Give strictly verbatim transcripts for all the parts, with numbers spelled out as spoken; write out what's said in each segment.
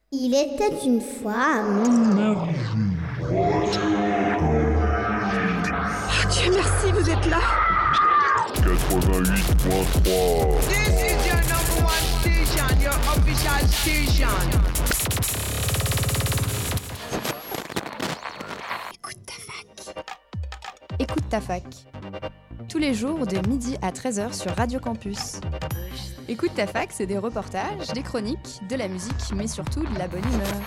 Il était une fois... Oh Dieu merci, vous êtes là. quatre-vingt-huit point trois. This is your number one station, your official station. Écoute ta fac. Écoute ta fac. Tous les jours de midi à treize heures sur Radio Campus. Écoute ta fac, c'est des reportages, des chroniques, de la musique, mais surtout de la bonne humeur.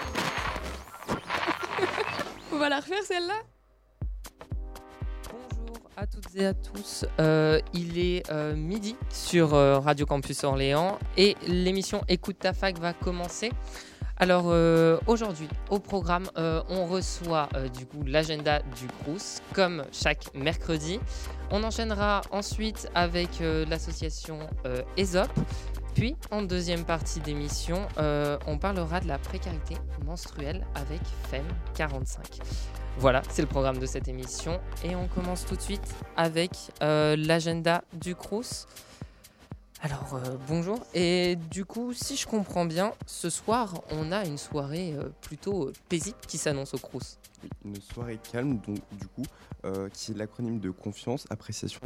On va la refaire celle-là ? Bonjour à toutes et à tous, euh, il est euh, midi sur euh, Radio Campus Orléans et l'émission Écoute ta fac va commencer. Alors euh, aujourd'hui au programme euh, on reçoit euh, du coup l'agenda du Crous comme chaque mercredi. On enchaînera ensuite avec euh, l'association euh, E S O P. Puis en deuxième partie d'émission euh, on parlera de la précarité menstruelle avec F E M quarante-cinq. Voilà, c'est le programme de cette émission et on commence tout de suite avec euh, l'agenda du Crous. Alors euh, bonjour, et du coup si je comprends bien, ce soir on a une soirée euh, plutôt euh, paisible qui s'annonce au Crous. Une soirée calme, donc du coup, euh, qui est l'acronyme de confiance, appréciation.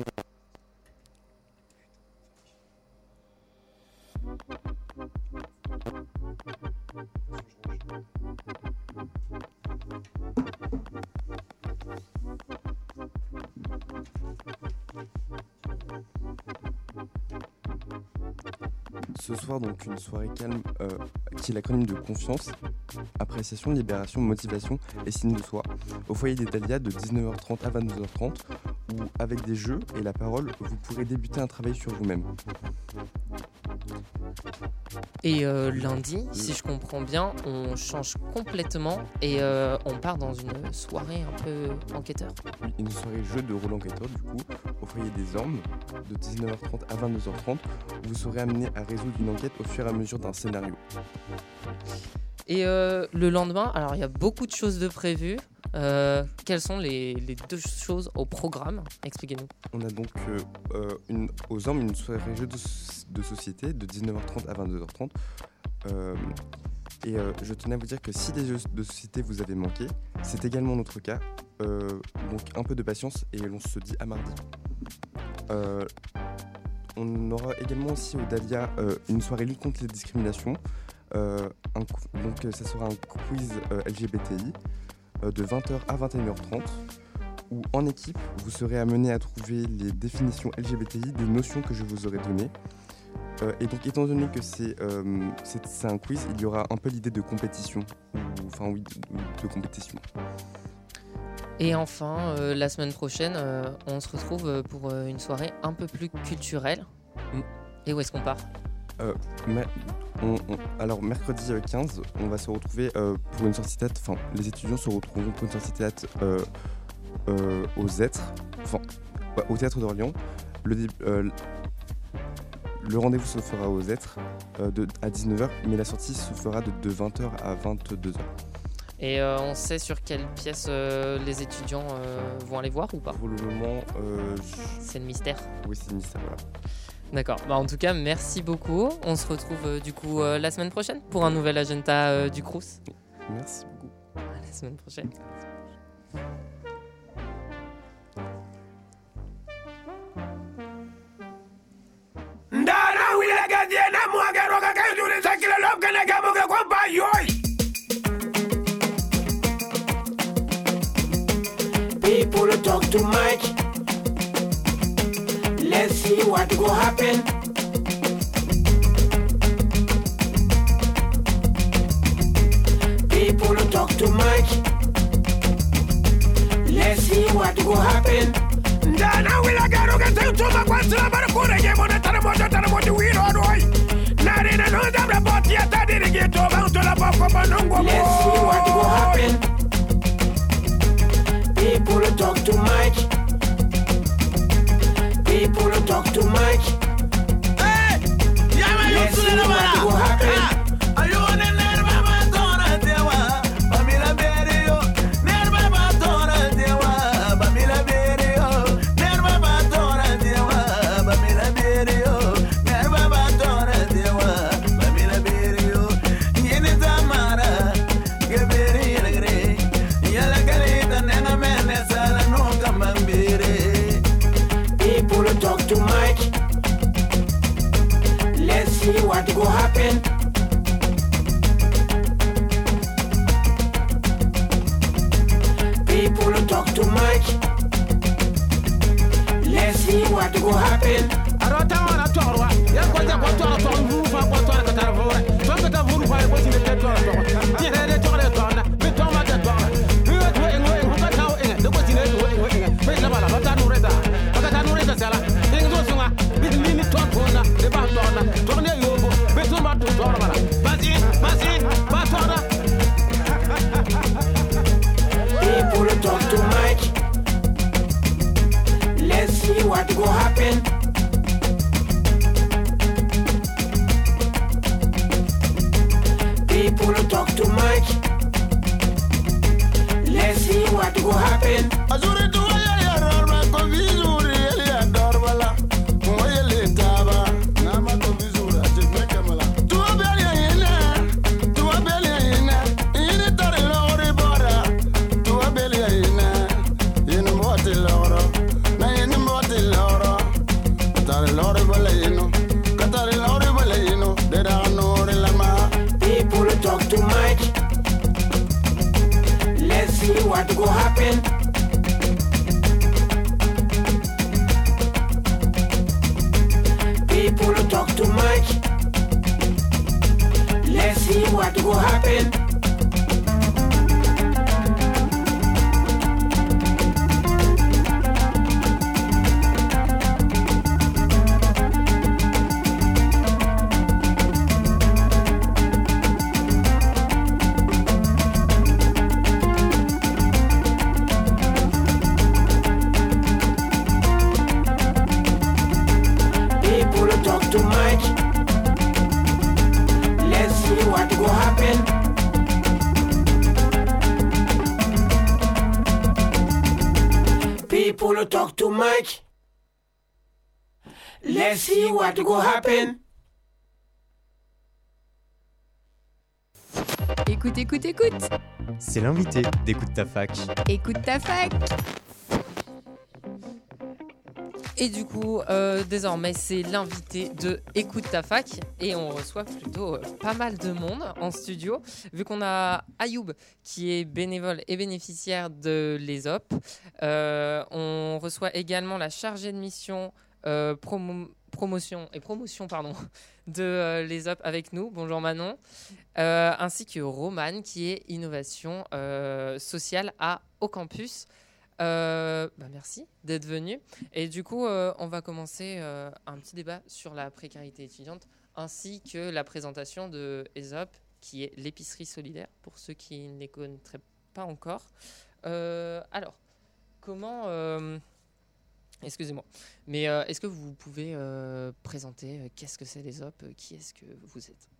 Ce soir, donc, une soirée calme euh, qui est l'acronyme de confiance, appréciation, libération, motivation et signe de soi, au foyer des Dahlias de dix-neuf heures trente à vingt-deux heures trente, où, avec des jeux et la parole, vous pourrez débuter un travail sur vous-même. Et euh, lundi, si je comprends bien, on change complètement et euh, on part dans une soirée un peu enquêteur. Oui, une soirée jeu de rôle enquêteur, du coup, au foyer des Ormes, de dix-neuf heures trente à vingt-deux heures trente, où vous serez amené à résoudre une enquête au fur et à mesure d'un scénario. Et euh, le lendemain, alors il y a beaucoup de choses de prévues. Euh, quelles sont les, les deux choses au programme ? Expliquez-nous. On a donc euh, euh, une, aux Ormes une soirée jeu de, de société de dix-neuf heures trente à vingt-deux heures trente. Euh, et euh, je tenais à vous dire que si les jeux de société vous avez manqué, c'est également notre cas. Euh, donc un peu de patience et on se dit à mardi. Euh, on aura également aussi au Dahlia euh, une soirée lutte contre les discriminations. Euh, un, donc ça sera un quiz euh, L G B T I euh, de vingt heures à vingt et une heures trente où en équipe vous serez amené à trouver les définitions L G B T I des notions que je vous aurai données. Euh, et donc étant donné que c'est, euh, c'est, c'est un quiz, il y aura un peu l'idée de compétition, ou, enfin oui, de, de compétition. Et enfin, euh, la semaine prochaine, euh, on se retrouve pour euh, une soirée un peu plus culturelle. Mm. Et où est-ce qu'on part ? euh, ma- on, on, Alors mercredi quinze, on va se retrouver euh, pour une sortie théâtre, enfin les étudiants se retrouveront pour une sortie théâtre euh, euh, aux Êtres, enfin ouais, au Théâtre d'Orléans. Le, euh, le rendez-vous se fera aux Êtres euh, de, à dix-neuf heures, mais la sortie se fera de, de vingt heures à vingt-deux heures. Et euh, on sait sur quelle pièce euh, les étudiants euh, vont aller voir ou pas ? Pour le moment, euh, je... C'est le mystère. Oui, c'est le mystère, voilà. D'accord. Bah, en tout cas, merci beaucoup. On se retrouve euh, du coup euh, la semaine prochaine pour un nouvel agenda euh, du Crous. Merci beaucoup. À la semaine prochaine. Ndana wila gazie na mwaga roga kaiduri sakila lobka na gamuga kwa bayoi. People talk too much. Let's see what will happen. People talk too much. Let's see what will happen. Ndana wila garuga sayutuma kwa silabara kure jemona taramoja taramoja wiro adoi. Nari na nonza mrapoti ya tadiri gito banto la bako manungo. Let's see what will happen. People talk too much. People talk too much. Hey! Let's see what will happen. Anytime see what go happen. People talk too much. Let's see what go happen. People talk too much. Let's see what go happen. People talk too much. Let's see what go happen. Azure tu ya ya rarma ko vizuri ya darbala. Moye le taba na ma ko vizuri je mekamala. Tu abeli ina, tu abeli ina. Ine tare lore bora. Tu abeli ina. Ine moti loro. Na ine moti loro. Tare lore bala ino. Katare lore bala ino. Dera nore lama. People talk too much. Let's see what go happen. People talk too much. Let's see what go happen. People talk too much. Let's see what go happen. People talk too much. Let's see what go happen. Écoute, écoute, écoute. C'est l'invité d'Écoute ta fac. Écoute ta fac. Et du coup, euh, désormais, c'est l'invité de Écoute ta fac. Et on reçoit plutôt euh, pas mal de monde en studio. Vu qu'on a Ayoub, qui est bénévole et bénéficiaire de l'E S O P. Euh, on reçoit également la chargée de mission euh, promo- promotion, et promotion pardon, de euh, l'E S O P avec nous. Bonjour Manon. Euh, ainsi que Romane, qui est innovation euh, sociale à Au Campus. Euh, bah merci d'être venu. Et du coup, euh, on va commencer euh, un petit débat sur la précarité étudiante ainsi que la présentation de E S O P, qui est l'épicerie solidaire, pour ceux qui ne les connaîtraient pas encore. Euh, alors, comment... Euh, excusez-moi. Mais euh, est-ce que vous pouvez euh, présenter euh, qu'est-ce que c'est l'E S O P, euh, qui est-ce que vous êtes?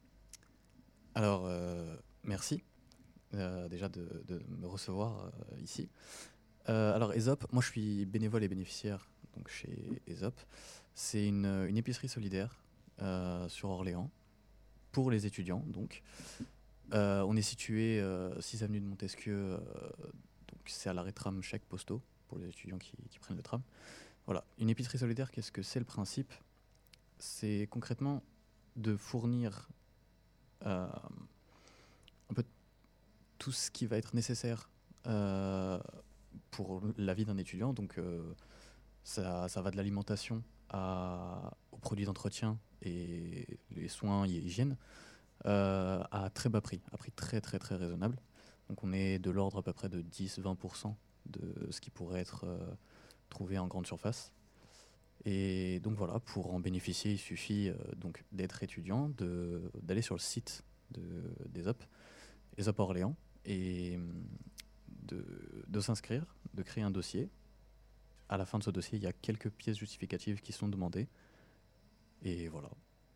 Alors, euh, merci euh, déjà de, de me recevoir euh, ici. Euh, alors, E S O P, moi je suis bénévole et bénéficiaire donc, chez E S O P. C'est une, une épicerie solidaire euh, sur Orléans pour les étudiants. Donc, euh, on est situé euh, six avenue de Montesquieu, euh, donc c'est à l'arrêt tram chèque postaux pour les étudiants qui, qui prennent le tram. Voilà, une épicerie solidaire, qu'est-ce que c'est le principe? C'est concrètement de fournir euh, un peu tout ce qui va être nécessaire euh, pour la vie d'un étudiant. Donc euh, ça, ça va de l'alimentation à, aux produits d'entretien et les soins et hygiène euh, à très bas prix, à prix très très très raisonnable. Donc on est de l'ordre à peu près de dix à vingt pour cent de ce qui pourrait être euh, trouvé en grande surface. Et donc voilà, pour en bénéficier, il suffit euh, donc d'être étudiant, de, d'aller sur le site de, d'E S O P, E S O P Orléans, et de, de s'inscrire, de créer un dossier. À la fin de ce dossier, il y a quelques pièces justificatives qui sont demandées. Et voilà.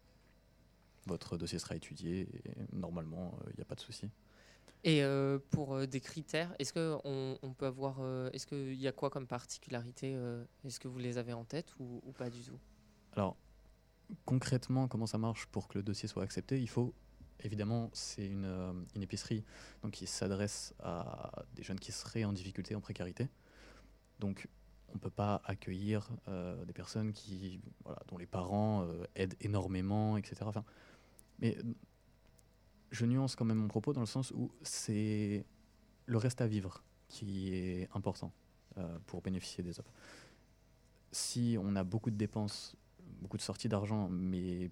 Votre dossier sera étudié et normalement, il euh, n'y a pas de souci. Et euh, pour euh, des critères, est-ce qu'on on peut avoir, euh, est-ce qu'il y a quoi comme particularité euh, Est-ce que vous les avez en tête ou, ou pas du tout? Alors, concrètement, comment ça marche pour que le dossier soit accepté? Il faut, évidemment, c'est une, euh, une épicerie donc, qui s'adresse à des jeunes qui seraient en difficulté, en précarité. Donc, on ne peut pas accueillir euh, des personnes qui, voilà, dont les parents euh, aident énormément, et cetera. Enfin, mais je nuance quand même mon propos dans le sens où c'est le reste à vivre qui est important euh, pour bénéficier des O P. Si on a beaucoup de dépenses, beaucoup de sorties d'argent, mais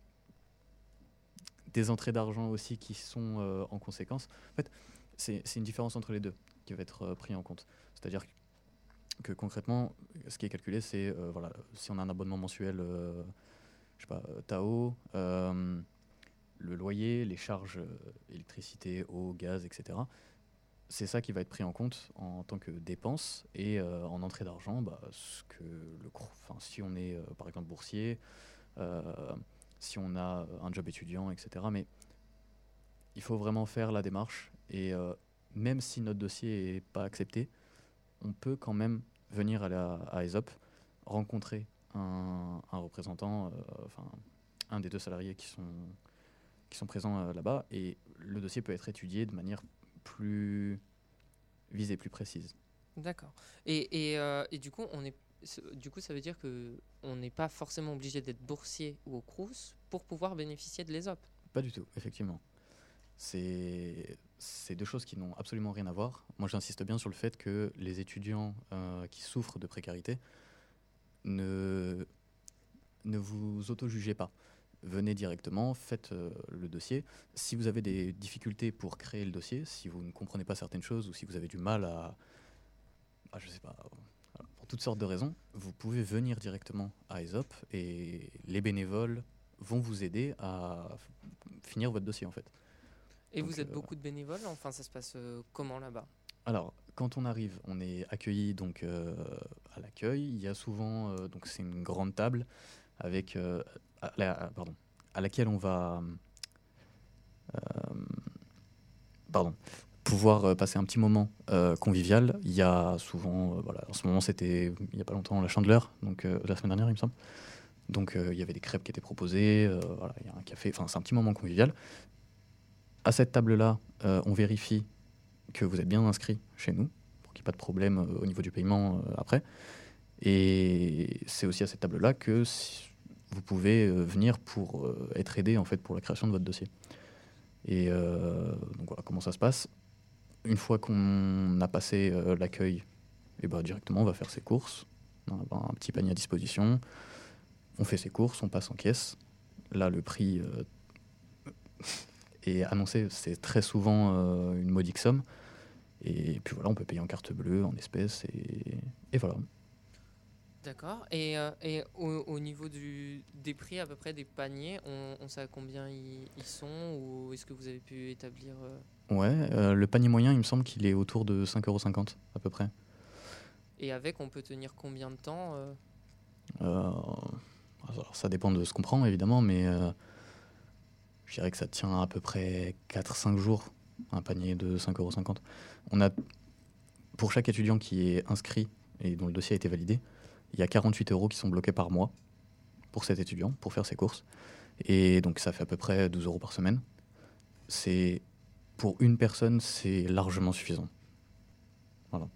des entrées d'argent aussi qui sont euh, en conséquence, en fait, c'est, c'est une différence entre les deux qui va être euh, pris en compte. C'est-à-dire que, que concrètement, ce qui est calculé, c'est euh, voilà, si on a un abonnement mensuel, euh, je sais pas, euh, T A O, euh, le loyer, les charges euh, électricité, eau, gaz, et cetera. C'est ça qui va être pris en compte en tant que dépense et euh, en entrée d'argent, bah, ce que le, enfin, si on est euh, par exemple boursier, euh, si on a un job étudiant, et cetera. Mais il faut vraiment faire la démarche et euh, même si notre dossier n'est pas accepté, on peut quand même venir à, la, à E S O P, rencontrer un, un représentant, euh, enfin un des deux salariés qui sont, qui sont présents euh, là-bas et le dossier peut être étudié de manière plus visée, plus précise. D'accord. Et, et, euh, et du coup, on est, du coup, ça veut dire qu'on n'est pas forcément obligé d'être boursier ou au Crous pour pouvoir bénéficier de l'E S O P. Pas du tout, effectivement. C'est, c'est deux choses qui n'ont absolument rien à voir. Moi, j'insiste bien sur le fait que les étudiants euh, qui souffrent de précarité ne, ne vous auto-jugez pas. Venez directement, faites euh, le dossier. Si vous avez des difficultés pour créer le dossier, si vous ne comprenez pas certaines choses ou si vous avez du mal à, à je sais pas, pour toutes sortes de raisons, vous pouvez venir directement à E S O P et les bénévoles vont vous aider à f- finir votre dossier en fait. Et donc, vous êtes euh, beaucoup de bénévoles, enfin ça se passe euh, comment là-bas? Alors, quand on arrive, on est accueilli donc euh, à l'accueil. Il y a souvent, euh, donc c'est une grande table avec, euh, à, la, à- pardon, à laquelle on va, euh, pardon, pouvoir euh, passer un petit moment euh, convivial. Il y a souvent, euh, voilà, en ce moment c'était, il y a pas longtemps, la Chandeleur, donc euh, la semaine dernière il me semble. Donc euh, il y avait des crêpes qui étaient proposées, euh, voilà, il y a un café, enfin c'est un petit moment convivial. À cette table-là, euh, on vérifie que vous êtes bien inscrit chez nous, pour qu'il n'y ait pas de problème euh, au niveau du paiement euh, après. Et c'est aussi à cette table-là que si vous pouvez euh, venir pour euh, être aidé en fait, pour la création de votre dossier. Et euh, donc voilà comment ça se passe. Une fois qu'on a passé euh, l'accueil, et ben, directement on va faire ses courses. On a un petit panier à disposition. On fait ses courses, on passe en caisse. Là, le prix euh, est annoncé, c'est très souvent euh, une modique somme. Et puis voilà, on peut payer en carte bleue, en espèces, et, et voilà. D'accord. Et, euh, et au, au niveau du, des prix à peu près des paniers, on, on sait à combien ils, ils sont ou est-ce que vous avez pu établir euh... Ouais, euh, le panier moyen, il me semble qu'il est autour de cinq euros cinquante à peu près. Et avec, on peut tenir combien de temps euh... Euh, alors, ça dépend de ce qu'on prend, évidemment, mais euh, je dirais que ça tient à peu près quatre à cinq jours, un panier de cinq euros cinquante. On a, pour chaque étudiant qui est inscrit et dont le dossier a été validé, il y a quarante-huit euros qui sont bloqués par mois pour cet étudiant, pour faire ses courses. Et donc, ça fait à peu près douze euros par semaine. C'est, pour une personne, c'est largement suffisant. Voilà.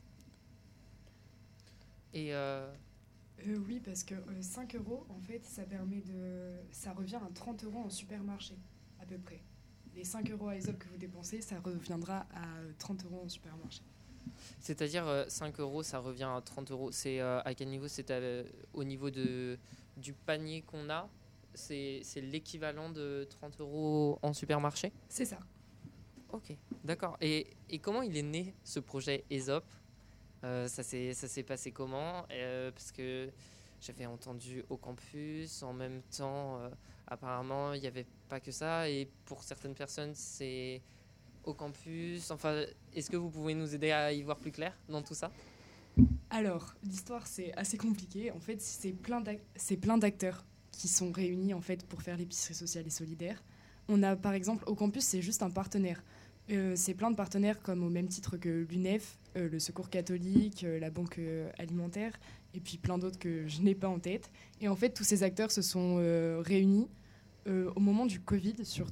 Et euh... Euh, oui, parce que euh, cinq euros, en fait, ça permet de, ça revient à trente euros en supermarché, à peu près. Les cinq euros à E S O P que vous dépensez, ça reviendra à trente euros en supermarché. C'est-à-dire euh, cinq euros, ça revient à trente euros. C'est euh, à quel niveau? C'est euh, au niveau de, du panier qu'on a? C'est, c'est l'équivalent de trente euros en supermarché? C'est ça. Ok, d'accord. Et, et comment il est né, ce projet E S O P? Euh, ça, s'est, ça s'est passé comment? euh, Parce que j'avais entendu au campus, en même temps, euh, apparemment, il n'y avait pas que ça. Et pour certaines personnes, c'est au campus. Enfin, est-ce que vous pouvez nous aider à y voir plus clair dans tout ça? Alors, l'histoire, c'est assez compliqué. En fait, c'est plein, d'ac- c'est plein d'acteurs qui sont réunis en fait, pour faire l'épicerie sociale et solidaire. On a, par exemple, au campus, c'est juste un partenaire. Euh, c'est plein de partenaires comme au même titre que l'U N E F, euh, le Secours catholique, euh, la Banque euh, alimentaire, et puis plein d'autres que je n'ai pas en tête. Et en fait, tous ces acteurs se sont euh, réunis euh, au moment du Covid, surtout,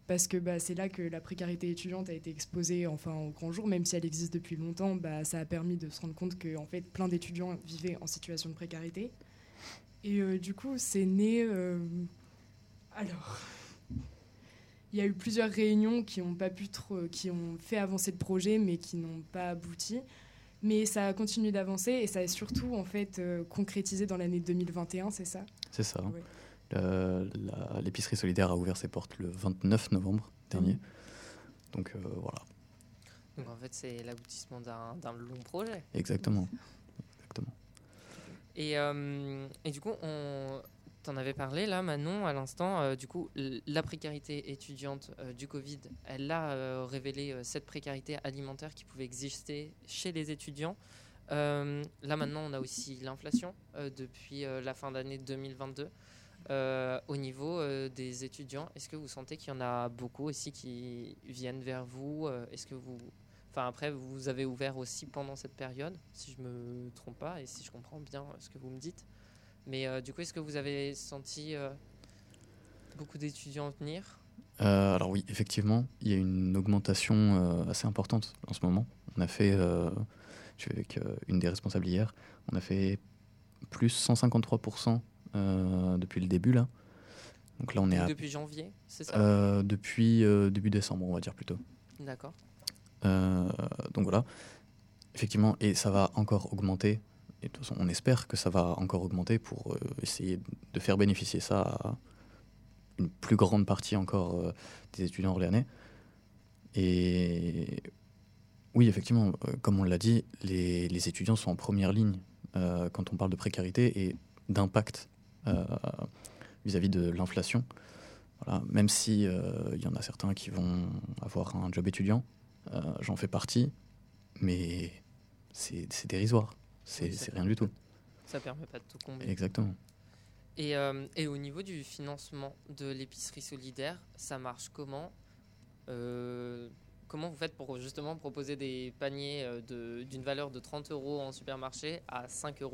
parce que bah, c'est là que la précarité étudiante a été exposée enfin, au grand jour, même si elle existe depuis longtemps, bah, ça a permis de se rendre compte que en fait, plein d'étudiants vivaient en situation de précarité. Et euh, du coup, c'est né... Euh... Alors... Il y a eu plusieurs réunions qui ont, pas pu trop, qui ont fait avancer le projet, mais qui n'ont pas abouti. Mais ça a continué d'avancer et ça a surtout en fait, euh, concrétisé dans l'année deux mille vingt et un, c'est ça ? C'est ça. Ouais. Le, la, l'épicerie solidaire a ouvert ses portes le vingt-neuf novembre dernier. Mmh. Donc euh, voilà. Donc en fait, c'est l'aboutissement d'un, d'un long projet. Exactement. Exactement. Et, euh, et du coup, on... T'en avais parlé là, Manon, à l'instant. Euh, du coup, la précarité étudiante euh, du Covid, elle a euh, révélé euh, cette précarité alimentaire qui pouvait exister chez les étudiants. Euh, là, maintenant, on a aussi l'inflation euh, depuis euh, la fin d'année deux mille vingt-deux. Euh, au niveau euh, des étudiants, est-ce que vous sentez qu'il y en a beaucoup aussi qui viennent vers vous ? euh, Est-ce que vous... Enfin, après, vous avez ouvert aussi pendant cette période, si je ne me trompe pas, et si je comprends bien ce que vous me dites. Mais euh, du coup, est-ce que vous avez senti euh, beaucoup d'étudiants venir ? euh, Alors oui, effectivement, il y a une augmentation euh, assez importante en ce moment. On a fait, euh, je suis avec euh, une des responsables hier, on a fait plus cent cinquante-trois pour cent euh, depuis le début là. Donc là, on est Donc à, depuis janvier, c'est ça ? euh, Depuis euh, début décembre, on va dire plutôt. D'accord. Euh, donc voilà, effectivement, et ça va encore augmenter. Et de toute façon, on espère que ça va encore augmenter pour euh, essayer de faire bénéficier ça à une plus grande partie encore euh, des étudiants orléanais. Et oui, effectivement, euh, comme on l'a dit, les, les étudiants sont en première ligne euh, quand on parle de précarité et d'impact euh, vis-à-vis de l'inflation. Voilà, même si euh, y en a certains qui vont avoir un job étudiant, euh, j'en fais partie, mais c'est, c'est dérisoire. C'est, oui, c'est rien du tout. Ça permet pas de tout combler. Exactement. Et, euh, et au niveau du financement de l'épicerie solidaire, ça marche comment ? euh, Comment vous faites pour justement proposer des paniers de, d'une valeur de trente euros en supermarché à cinq euros ?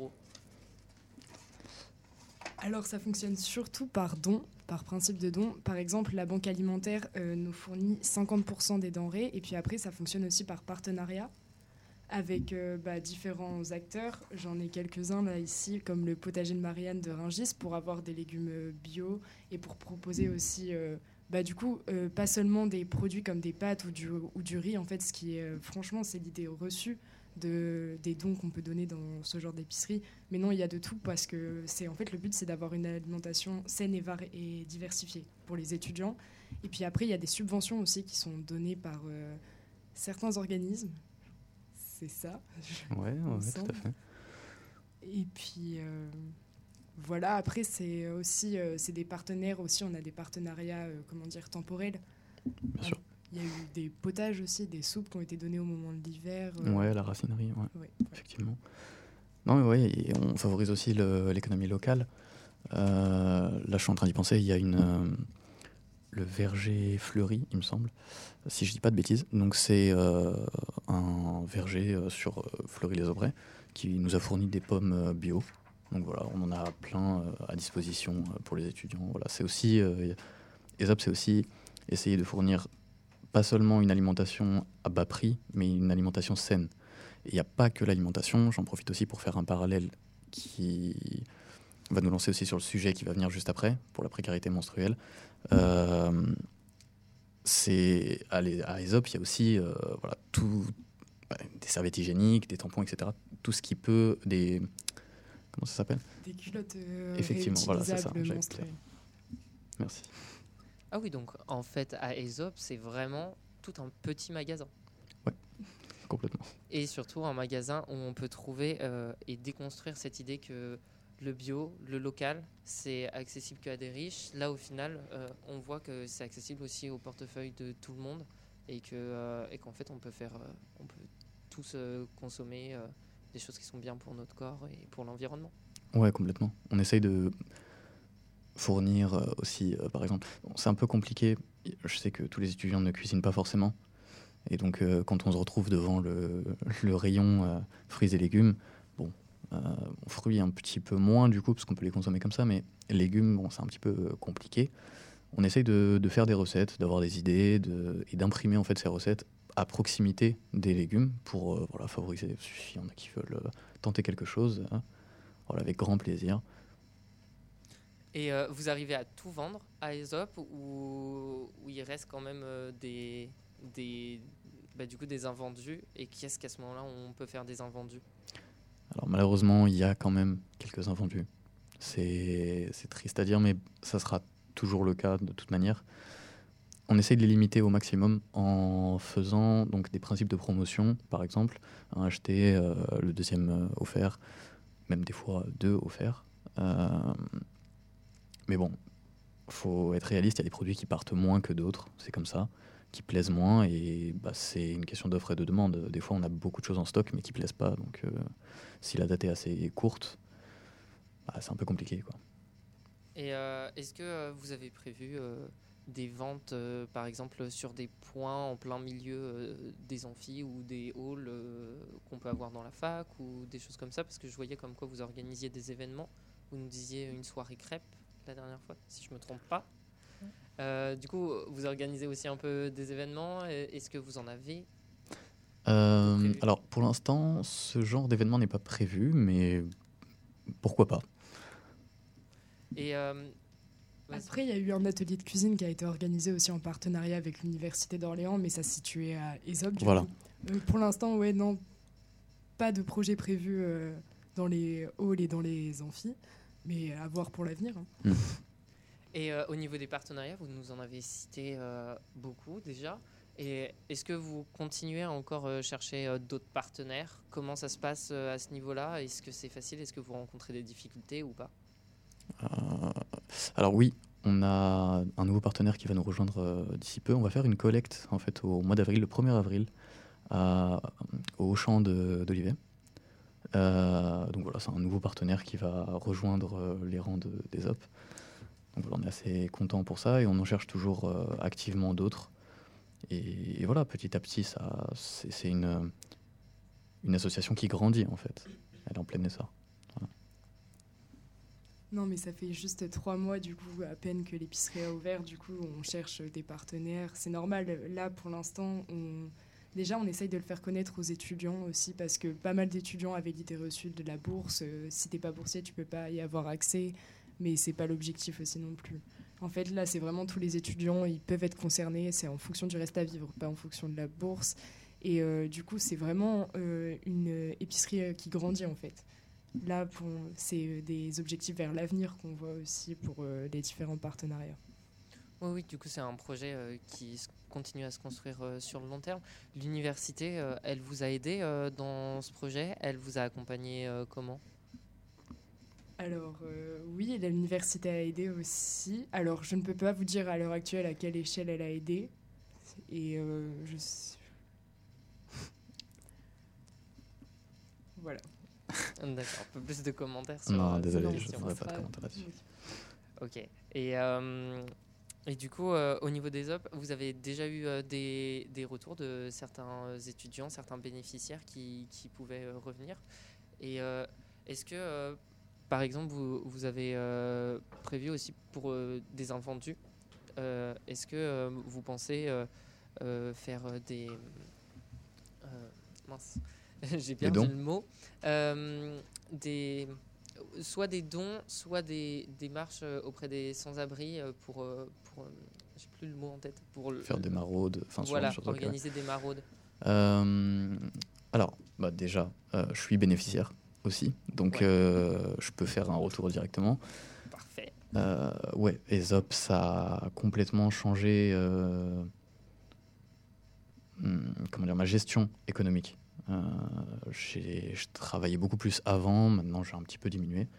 Alors ça fonctionne surtout par don, par principe de don. Par exemple, la banque alimentaire euh, nous fournit cinquante pour cent des denrées et puis après ça fonctionne aussi par partenariat avec euh, bah, différents acteurs. J'en ai quelques-uns là ici, comme le potager de Marianne de Rungis, pour avoir des légumes bio et pour proposer aussi, euh, bah, du coup, euh, pas seulement des produits comme des pâtes ou du, ou du riz. En fait, ce qui est, euh, franchement, c'est l'idée reçue de, des dons qu'on peut donner dans ce genre d'épicerie. Mais non, il y a de tout parce que c'est, en fait, le but, c'est d'avoir une alimentation saine et, vari- et diversifiée pour les étudiants. Et puis après, il y a des subventions aussi qui sont données par euh, certains organismes. C'est ça. Ouais, ouais, tout à fait. Et puis euh, voilà. Après, c'est aussi euh, c'est des partenaires aussi. On a des partenariats, euh, comment dire, temporels. Bien sûr. Il y a eu des potages aussi, des soupes qui ont été données au moment de l'hiver. Euh... Ouais, la racinerie, ouais, ouais, ouais. Effectivement. Non, mais ouais, et on favorise aussi le, l'économie locale. Euh, là, je suis en train d'y penser. Il y a une euh, le verger fleuri, il me semble, si je dis pas de bêtises. Donc c'est euh, un verger euh, sur euh, Fleury-les-Aubrais qui nous a fourni des pommes euh, bio. Donc voilà, on en a plein euh, à disposition euh, pour les étudiants. Voilà, c'est aussi euh, E S O P, c'est aussi essayer de fournir pas seulement une alimentation à bas prix, mais une alimentation saine. Et il n'y a pas que l'alimentation. J'en profite aussi pour faire un parallèle qui va nous lancer aussi sur le sujet qui va venir juste après, pour la précarité menstruelle. Euh, c'est, à, les, à E S O P, il y a aussi euh, voilà, tout, bah, des serviettes hygiéniques, des tampons, et cetera. Tout ce qui peut... Des, comment ça s'appelle ? Des culottes euh, Effectivement, voilà, c'est ça. menstruelles. Merci. Ah oui, donc en fait, à E S O P, c'est vraiment tout un petit magasin. Ouais, complètement. Et surtout un magasin où on peut trouver euh, et déconstruire cette idée que le bio, le local, c'est accessible qu'à des riches. Là, au final, euh, on voit que c'est accessible aussi au portefeuille de tout le monde et, que, euh, et qu'en fait, on peut, faire, euh, on peut tous euh, consommer euh, des choses qui sont bien pour notre corps et pour l'environnement. Ouais, complètement. On essaye de fournir euh, aussi, euh, par exemple, bon, c'est un peu compliqué. Je sais que tous les étudiants ne cuisinent pas forcément. Et donc, euh, quand on se retrouve devant le, le rayon euh, fruits et légumes, bon, euh, fruits un petit peu moins du coup, parce qu'on peut les consommer comme ça, mais légumes, bon, c'est un petit peu compliqué. on essaye de, de faire des recettes, d'avoir des idées de, et d'imprimer en fait ces recettes à proximité des légumes pour euh, voilà, favoriser, s'il y en a qui veulent euh, tenter quelque chose, hein, voilà, avec grand plaisir. Et euh, vous arrivez à tout vendre à Aesop ou, ou il reste quand même euh, des, des, bah, du coup, des invendus? Et qu'est-ce qu'à ce moment-là on peut faire des invendus? Alors malheureusement, il y a quand même quelques invendus. C'est, c'est triste à dire, mais ça sera toujours le cas de toute manière. On essaye de les limiter au maximum en faisant donc, des principes de promotion, par exemple, hein, acheter euh, le deuxième euh, offert, même des fois deux offerts. Euh, mais bon, il faut être réaliste, il y a des produits qui partent moins que d'autres, c'est comme ça, qui plaisent moins, et bah, c'est une question d'offre et de demande. Des fois, on a beaucoup de choses en stock, mais qui ne plaisent pas, donc euh, si la date est assez courte, bah, c'est un peu compliqué, quoi. Et euh, est-ce que euh, vous avez prévu euh, des ventes, euh, par exemple, sur des points en plein milieu euh, des amphis ou des halls euh, qu'on peut avoir dans la fac ou des choses comme ça? Parce que je voyais comme quoi vous organisiez des événements. Vous nous disiez une soirée crêpe la dernière fois, si je ne me trompe pas. Euh, du coup, vous organisez aussi un peu des événements. Est-ce que vous en avez euh, Alors, pour l'instant, ce genre d'événement n'est pas prévu, mais pourquoi pas? Et euh, après, il y a eu un atelier de cuisine qui a été organisé aussi en partenariat avec l'Université d'Orléans, mais ça se situait à Aesop. Du voilà. coup. Euh, pour l'instant, ouais, non, pas de projet prévu euh, dans les halls et dans les amphis, mais à voir pour l'avenir. Hein. Mmh. Et euh, au niveau des partenariats, vous nous en avez cité euh, beaucoup déjà. Et est-ce que vous continuez à encore euh, chercher euh, d'autres partenaires? Comment ça se passe euh, à ce niveau-là? Est-ce que c'est facile? Est-ce que vous rencontrez des difficultés ou pas? Euh, alors oui, on a un nouveau partenaire qui va nous rejoindre euh, d'ici peu. On va faire une collecte en fait au mois d'avril, le premier avril, à, au champ de, d'Olivet. Euh, donc voilà, c'est un nouveau partenaire qui va rejoindre euh, les rangs de, d'Aesop. Donc voilà, on est assez content pour ça et on en cherche toujours euh, activement d'autres. Et, et voilà, petit à petit, ça, c'est, c'est une, une association qui grandit en fait. Elle est en plein essor. Voilà. Non, mais ça fait juste trois mois, du coup, à peine que l'épicerie a ouvert. Du coup, on cherche des partenaires. C'est normal. Là, pour l'instant, on... déjà, on essaye de le faire connaître aux étudiants aussi, parce que pas mal d'étudiants avaient l'idée reçue de la bourse. Euh, si t'es pas boursier, tu peux pas y avoir accès. Mais c'est pas l'objectif aussi non plus. En fait, là, c'est vraiment tous les étudiants, ils peuvent être concernés. C'est en fonction du reste à vivre, pas en fonction de la bourse. Et euh, du coup, c'est vraiment euh, une épicerie qui grandit, en fait. Là, pour, c'est des objectifs vers l'avenir qu'on voit aussi pour euh, les différents partenariats. Oui, oui, du coup, c'est un projet euh, qui continue à se construire euh, sur le long terme. L'université, euh, elle vous a aidé euh, dans ce projet? Elle vous a accompagné euh, comment? Alors, euh, oui, l'université a aidé aussi. Alors, je ne peux pas vous dire à l'heure actuelle à quelle échelle elle a aidé. Et euh, je sais... Voilà. D'accord, un peu plus de commentaires sur Non, euh, désolé, cette je ne question. ferai pas de commentaires là-dessus. Ok. Et, euh, et du coup, euh, au niveau des O P, vous avez déjà eu euh, des, des retours de certains étudiants, certains bénéficiaires qui, qui pouvaient euh, revenir. Et euh, est-ce que, euh, par exemple, vous, vous avez euh, prévu aussi pour euh, des invendus, euh, est-ce que euh, vous pensez euh, euh, faire des... Euh, mince, j'ai perdu le mot. Euh, des... Soit des dons, soit des, des marches auprès des sans-abri pour, pour j'ai plus le mot en tête, pour le, faire des maraudes, enfin voilà, sur, sur organiser des maraudes. Euh, alors, bah déjà, euh, je suis bénéficiaire aussi, donc ouais. euh, je peux faire un retour directement. Parfait. Euh, ouais, Aesop, ça a complètement changé, euh, hum, comment dire, ma gestion économique. Euh, j'ai, je travaillais beaucoup plus avant, maintenant j'ai un petit peu diminué.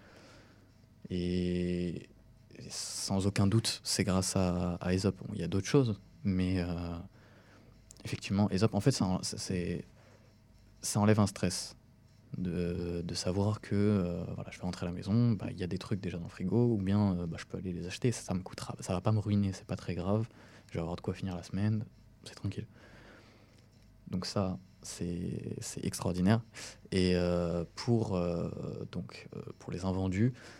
Et, et sans aucun doute, c'est grâce à, à Aesop. Bon, il y a d'autres choses, mais euh, effectivement, Aesop, en fait, ça, c'est, ça enlève un stress de, de savoir que euh, voilà, je vais rentrer à la maison, bah, y a des trucs déjà dans le frigo, ou bien euh, bah, je peux aller les acheter, ça, ça me coûtera, ça va pas me ruiner, c'est pas très grave, je vais avoir de quoi finir la semaine, c'est tranquille. Donc ça, c'est, c'est extraordinaire. Et euh, pour, euh, donc, euh, pour les invendus,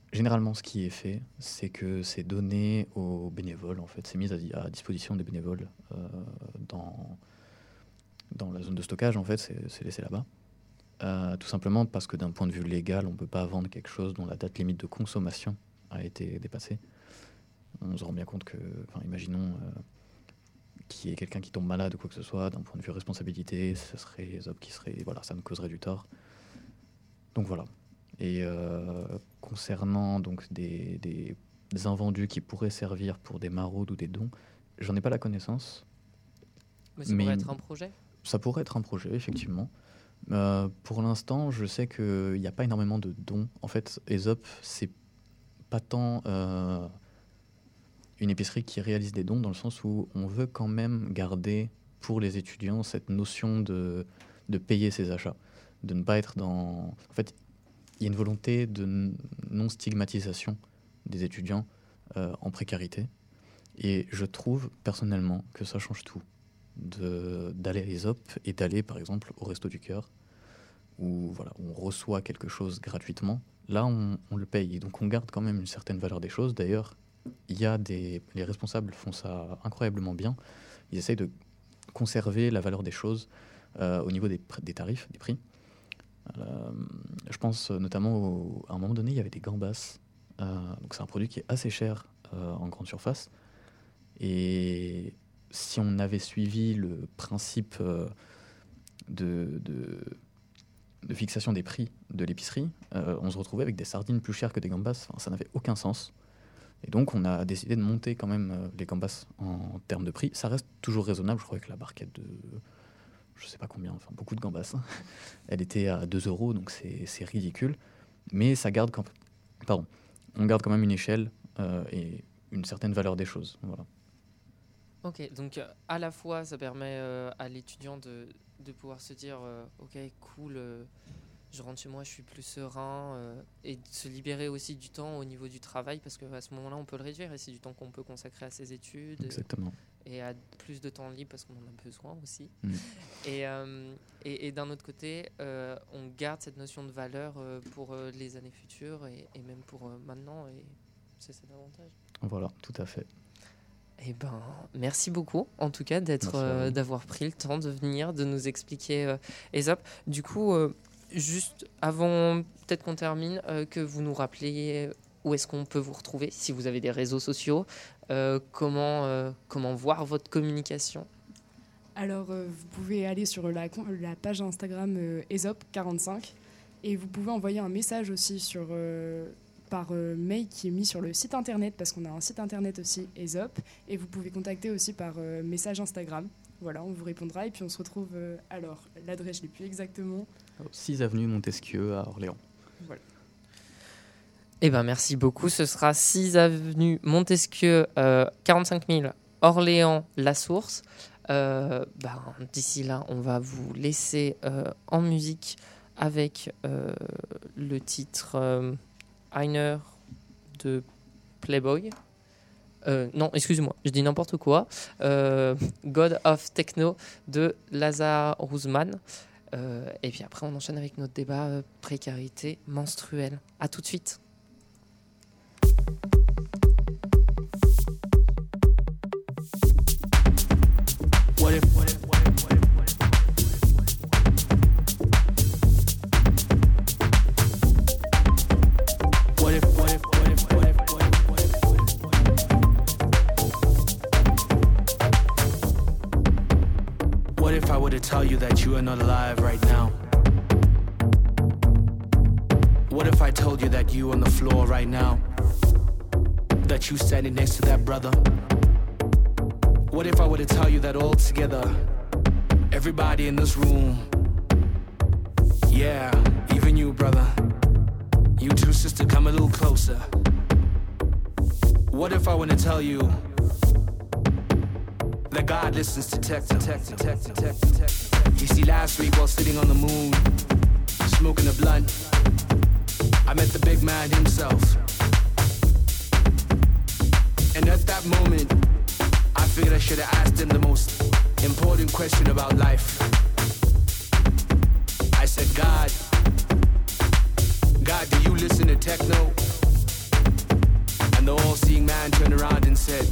généralement, ce qui est fait, c'est que c'est donné aux bénévoles, en fait, c'est mis à, à disposition des bénévoles euh, dans, dans la zone de stockage, en fait, c'est, c'est laissé là-bas. Euh, tout simplement parce que d'un point de vue légal, on ne peut pas vendre quelque chose dont la date limite de consommation a été dépassée. On se rend bien compte que, enfin, imaginons euh, qu'il y ait quelqu'un qui tombe malade ou quoi que ce soit, d'un point de vue responsabilité, ce serait ESOP qui serait, voilà, ça me causerait du tort. Donc voilà. Et euh, concernant donc des, des, des invendus qui pourraient servir pour des maraudes ou des dons, j'en ai pas la connaissance. Mais ça mais pourrait être un projet. Ça pourrait être un projet, effectivement. Euh, pour l'instant, je sais qu'il n'y a pas énormément de dons. En fait, ESOP, c'est pas tant euh, une épicerie qui réalise des dons, dans le sens où on veut quand même garder pour les étudiants cette notion de, de payer ses achats, de ne pas être dans... En fait, il y a une volonté de non-stigmatisation des étudiants euh, en précarité. Et je trouve personnellement que ça change tout. De, d'aller à ESOP et d'aller par exemple au Resto du Cœur où voilà, on reçoit quelque chose gratuitement. Là, on, on le paye. Et donc on garde quand même une certaine valeur des choses. D'ailleurs, il y a des, les responsables font ça incroyablement bien. Ils essayent de conserver la valeur des choses euh, au niveau des, des tarifs, des prix. Euh, je pense notamment au, à un moment donné, il y avait des gambas. Euh, donc c'est un produit qui est assez cher euh, en grande surface. Et si on avait suivi le principe euh, de, de, de fixation des prix de l'épicerie, euh, on se retrouvait avec des sardines plus chères que des gambas. Enfin, ça n'avait aucun sens. Et donc, on a décidé de monter quand même euh, les gambas en, en termes de prix. Ça reste toujours raisonnable. Je crois que la barquette de... je sais pas combien, enfin beaucoup de gambas. Elle était à deux euros, donc c'est, c'est ridicule. Mais ça garde quand... Pardon. On garde quand même une échelle euh, et une certaine valeur des choses. Voilà. Ok, donc euh, à la fois ça permet euh, à l'étudiant de, de pouvoir se dire euh, ok, cool, euh, je rentre chez moi, je suis plus serein, euh, et de se libérer aussi du temps au niveau du travail, parce qu'à ce moment-là on peut le réduire et c'est du temps qu'on peut consacrer à ses études. Exactement. Et à plus de temps libre parce qu'on en a besoin aussi. Mmh. Et, euh, et, et d'un autre côté, euh, on garde cette notion de valeur euh, pour euh, les années futures et, et même pour euh, maintenant, et c'est cet avantage. Voilà, tout à fait. Eh ben, merci beaucoup, en tout cas, d'être, euh, d'avoir pris le temps de venir, de nous expliquer euh, ESOP. Du coup, euh, juste avant, peut-être qu'on termine, euh, que vous nous rappeliez où est-ce qu'on peut vous retrouver, si vous avez des réseaux sociaux, euh, comment, euh, comment voir votre communication. Alors, euh, vous pouvez aller sur la, la page Instagram euh, ESOP quarante-cinq et vous pouvez envoyer un message aussi sur... Euh, par euh, mail qui est mis sur le site internet, parce qu'on a un site internet aussi, ESOP, et vous pouvez contacter aussi par euh, message Instagram. Voilà, on vous répondra, et puis on se retrouve, euh, alors, l'adresse, je ne l'ai plus exactement. six avenue Montesquieu à Orléans. Voilà. Eh ben, merci beaucoup, ce sera six avenue Montesquieu, euh, quarante-cinq mille, Orléans, La Source. Euh, ben, d'ici là, on va vous laisser euh, en musique avec euh, le titre... Euh, Einer de Playboy. Euh, non, excuse-moi, je dis n'importe quoi. Euh, God of Techno de Lazar Rouzman. Euh, et puis après, on enchaîne avec notre débat euh, précarité menstruelle. À tout de suite. What if, what if, what if, what if, what if, What if, what if, what if, what if, what if, what if, what if, what if I were to tell you that you are not alive right now? What if I told you that you on the floor right now? That you standing next to that brother? What if I were to tell you that all together, everybody in this room, yeah, even you, brother, you too, sister, come a little closer. What if I want to tell you that God listens to tech, to tech, to tech, to tech, to tech. You see, last week while sitting on the moon, smoking a blunt, I met the big man himself. And at that moment, I figured I should have asked him the most important question about life. I said, God, God, do you listen to techno? And the all-seeing man turned around and said,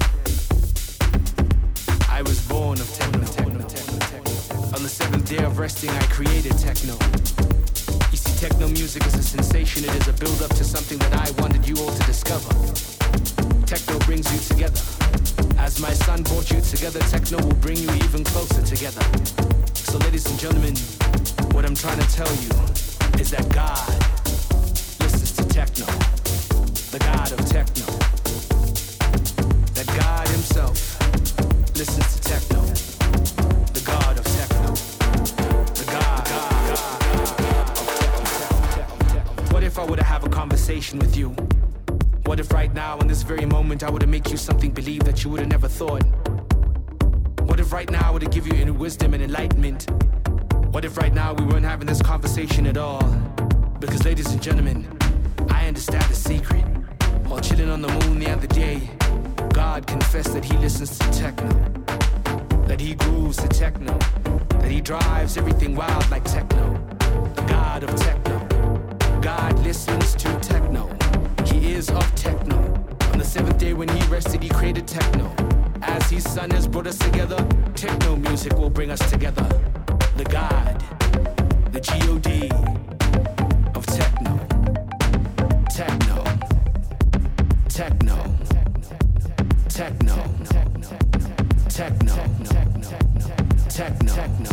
I was born of techno. On the seventh day of resting, I created techno. You see, techno music is a sensation. It is a build-up to something that I wanted you all to discover. Techno brings you together. As my son brought you together, techno will bring you even closer together. So ladies and gentlemen, what I'm trying to tell you is that God listens to techno. The God of techno. That God himself listens to techno. The God of techno. The God, God, God, God of techno. What if I were to have a conversation with you? What if right now, in this very moment, I were to make you something believe that you would have never thought? What if right now I were to give you inner wisdom and enlightenment? What if right now we weren't having this conversation at all? Because ladies and gentlemen, I understand the secret. While chilling on the moon the other day, God confessed that he listens to techno. That he grooves to techno. That he drives everything wild like techno. The God of techno. God listens to techno. He is of techno. On the seventh day when he rested, he created techno. As his son has brought us together, techno music will bring us together. The God, the G O D of techno. Techno. Techno. Techno. Techno. Techno. Techno.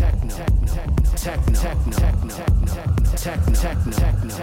Techno. Techno.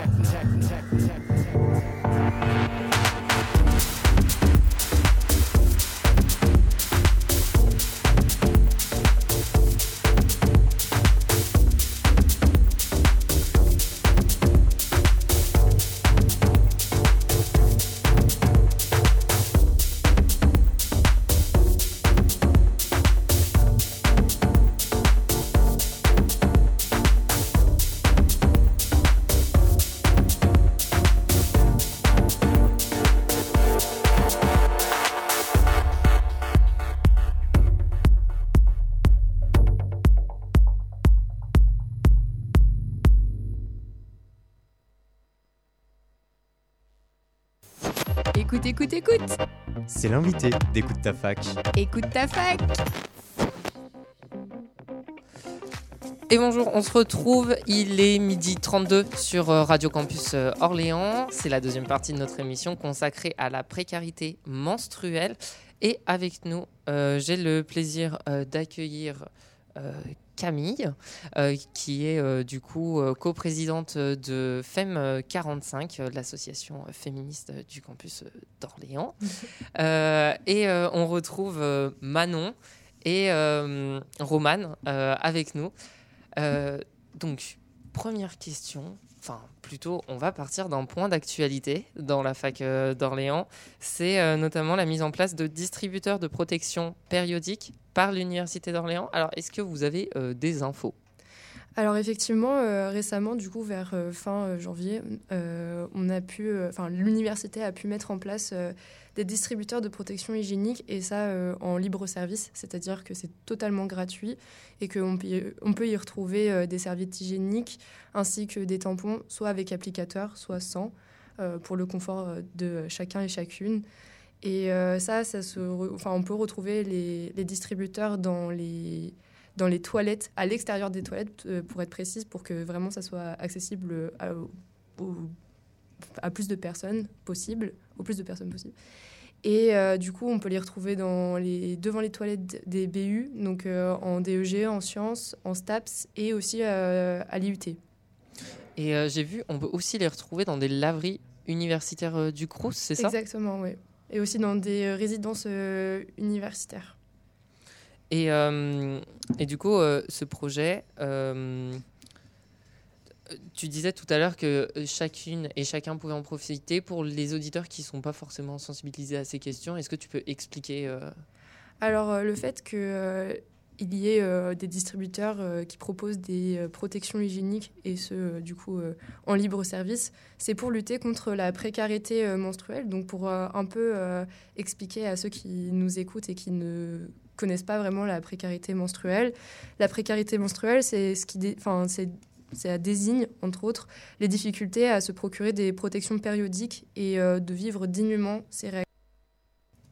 Écoute, écoute, écoute. C'est l'invité d'Écoute ta fac. Écoute ta fac. Et bonjour, on se retrouve, il est midi trente-deux sur Radio Campus Orléans. C'est la deuxième partie de notre émission consacrée à la précarité menstruelle. Et avec nous, euh, j'ai le plaisir euh, d'accueillir euh, Camille, euh, qui est euh, du coup euh, coprésidente de F E M quarante-cinq, euh, l'association féministe du campus d'Orléans. euh, et euh, on retrouve euh, Manon et euh, Romane euh, avec nous. Euh, donc, première question, enfin plutôt on va partir d'un point d'actualité dans la fac euh, d'Orléans, c'est euh, notamment la mise en place de distributeurs de protection périodique par l'Université d'Orléans. Alors, est-ce que vous avez euh, des infos ? Alors effectivement, euh, récemment, du coup, vers euh, fin euh, janvier, euh, on a pu, enfin, euh, l'université a pu mettre en place euh, des distributeurs de protection hygiénique et ça euh, en libre service, c'est-à-dire que c'est totalement gratuit et qu'on peut, on peut y retrouver euh, des serviettes hygiéniques ainsi que des tampons, soit avec applicateur, soit sans, euh, pour le confort de chacun et chacune. Et euh, ça, ça se re... enfin, on peut retrouver les, les distributeurs dans les, dans les toilettes, à l'extérieur des toilettes, euh, pour être précise, pour que vraiment ça soit accessible à, au, à plus de personnes possible, au plus de personnes possible. Et euh, du coup, on peut les retrouver dans les, devant les toilettes des B U, donc euh, en D E G, en sciences, en STAPS et aussi euh, à l'I U T. Et euh, j'ai vu, on peut aussi les retrouver dans des laveries universitaires euh, du Crous, c'est ça ? Exactement, oui. Et aussi dans des euh, résidences euh, universitaires. Et, euh, et du coup, euh, ce projet, euh, tu disais tout à l'heure que chacune et chacun pouvait en profiter. Pour les auditeurs qui ne sont pas forcément sensibilisés à ces questions, est-ce que tu peux expliquer euh... Alors, euh, le fait qu'il euh, y ait euh, des distributeurs euh, qui proposent des euh, protections hygiéniques, et ce, euh, du coup, euh, en libre service, c'est pour lutter contre la précarité euh, menstruelle. Donc, pour euh, un peu euh, expliquer à ceux qui nous écoutent et qui ne connaissent pas vraiment la précarité menstruelle, la précarité menstruelle, c'est ce qui... Dé... enfin, c'est Ça désigne, entre autres, les difficultés à se procurer des protections périodiques et euh, de vivre dignement ses règles.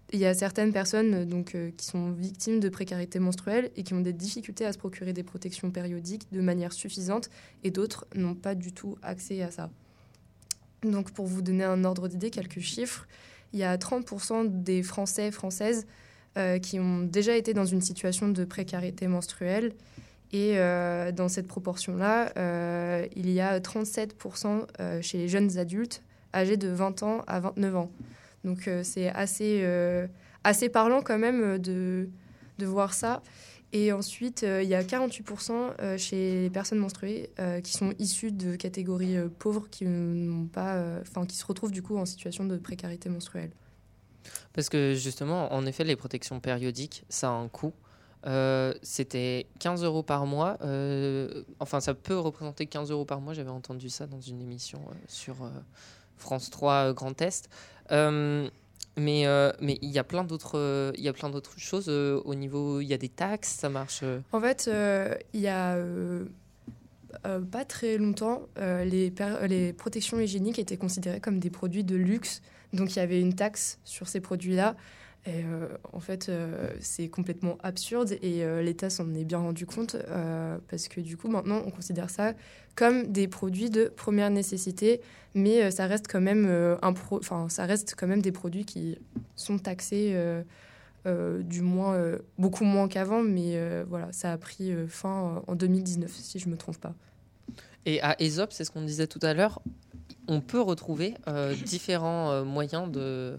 il y a certaines personnes donc, euh, qui sont victimes de précarité menstruelle et qui ont des difficultés à se procurer des protections périodiques de manière suffisante et d'autres n'ont pas du tout accès à ça. Donc pour vous donner un ordre d'idée, quelques chiffres, il y a trente pour cent des Français et Françaises euh, qui ont déjà été dans une situation de précarité menstruelle et euh, dans cette proportion-là, euh, il y a trente-sept pour cent euh, chez les jeunes adultes âgés de vingt ans à vingt-neuf ans. Donc euh, c'est assez, euh, assez parlant quand même de, de voir ça. Et ensuite, euh, il y a quarante-huit pour cent euh, chez les personnes menstruées euh, qui sont issues de catégories euh, pauvres qui, n'ont pas, enfin, qui se retrouvent du coup en situation de précarité menstruelle. Parce que justement, en effet, les protections périodiques, ça a un coût. Euh, c'était quinze euros par mois. Euh, enfin, ça peut représenter quinze euros par mois. J'avais entendu ça dans une émission euh, sur... Euh, France trois euh, Grand Est. Euh, mais euh, mais il y a plein d'autres euh, il y a plein d'autres choses euh, au niveau, il y a des taxes, ça marche. Euh... En fait, euh, il y a euh, euh, pas très longtemps, euh, les, per- les protections hygiéniques étaient considérées comme des produits de luxe. Donc il y avait une taxe sur ces produits-là. Et euh, en fait, euh, c'est complètement absurde et euh, l'État s'en est bien rendu compte euh, parce que du coup, maintenant, on considère ça comme des produits de première nécessité, mais euh, ça reste quand même euh, un pro- enfin, ça reste quand même des produits qui sont taxés, euh, euh, du moins euh, beaucoup moins qu'avant, mais euh, voilà, ça a pris euh, fin en deux mille dix-neuf, si je me trompe pas. Et à Aesop, c'est ce qu'on disait tout à l'heure, on peut retrouver euh, différents euh, moyens de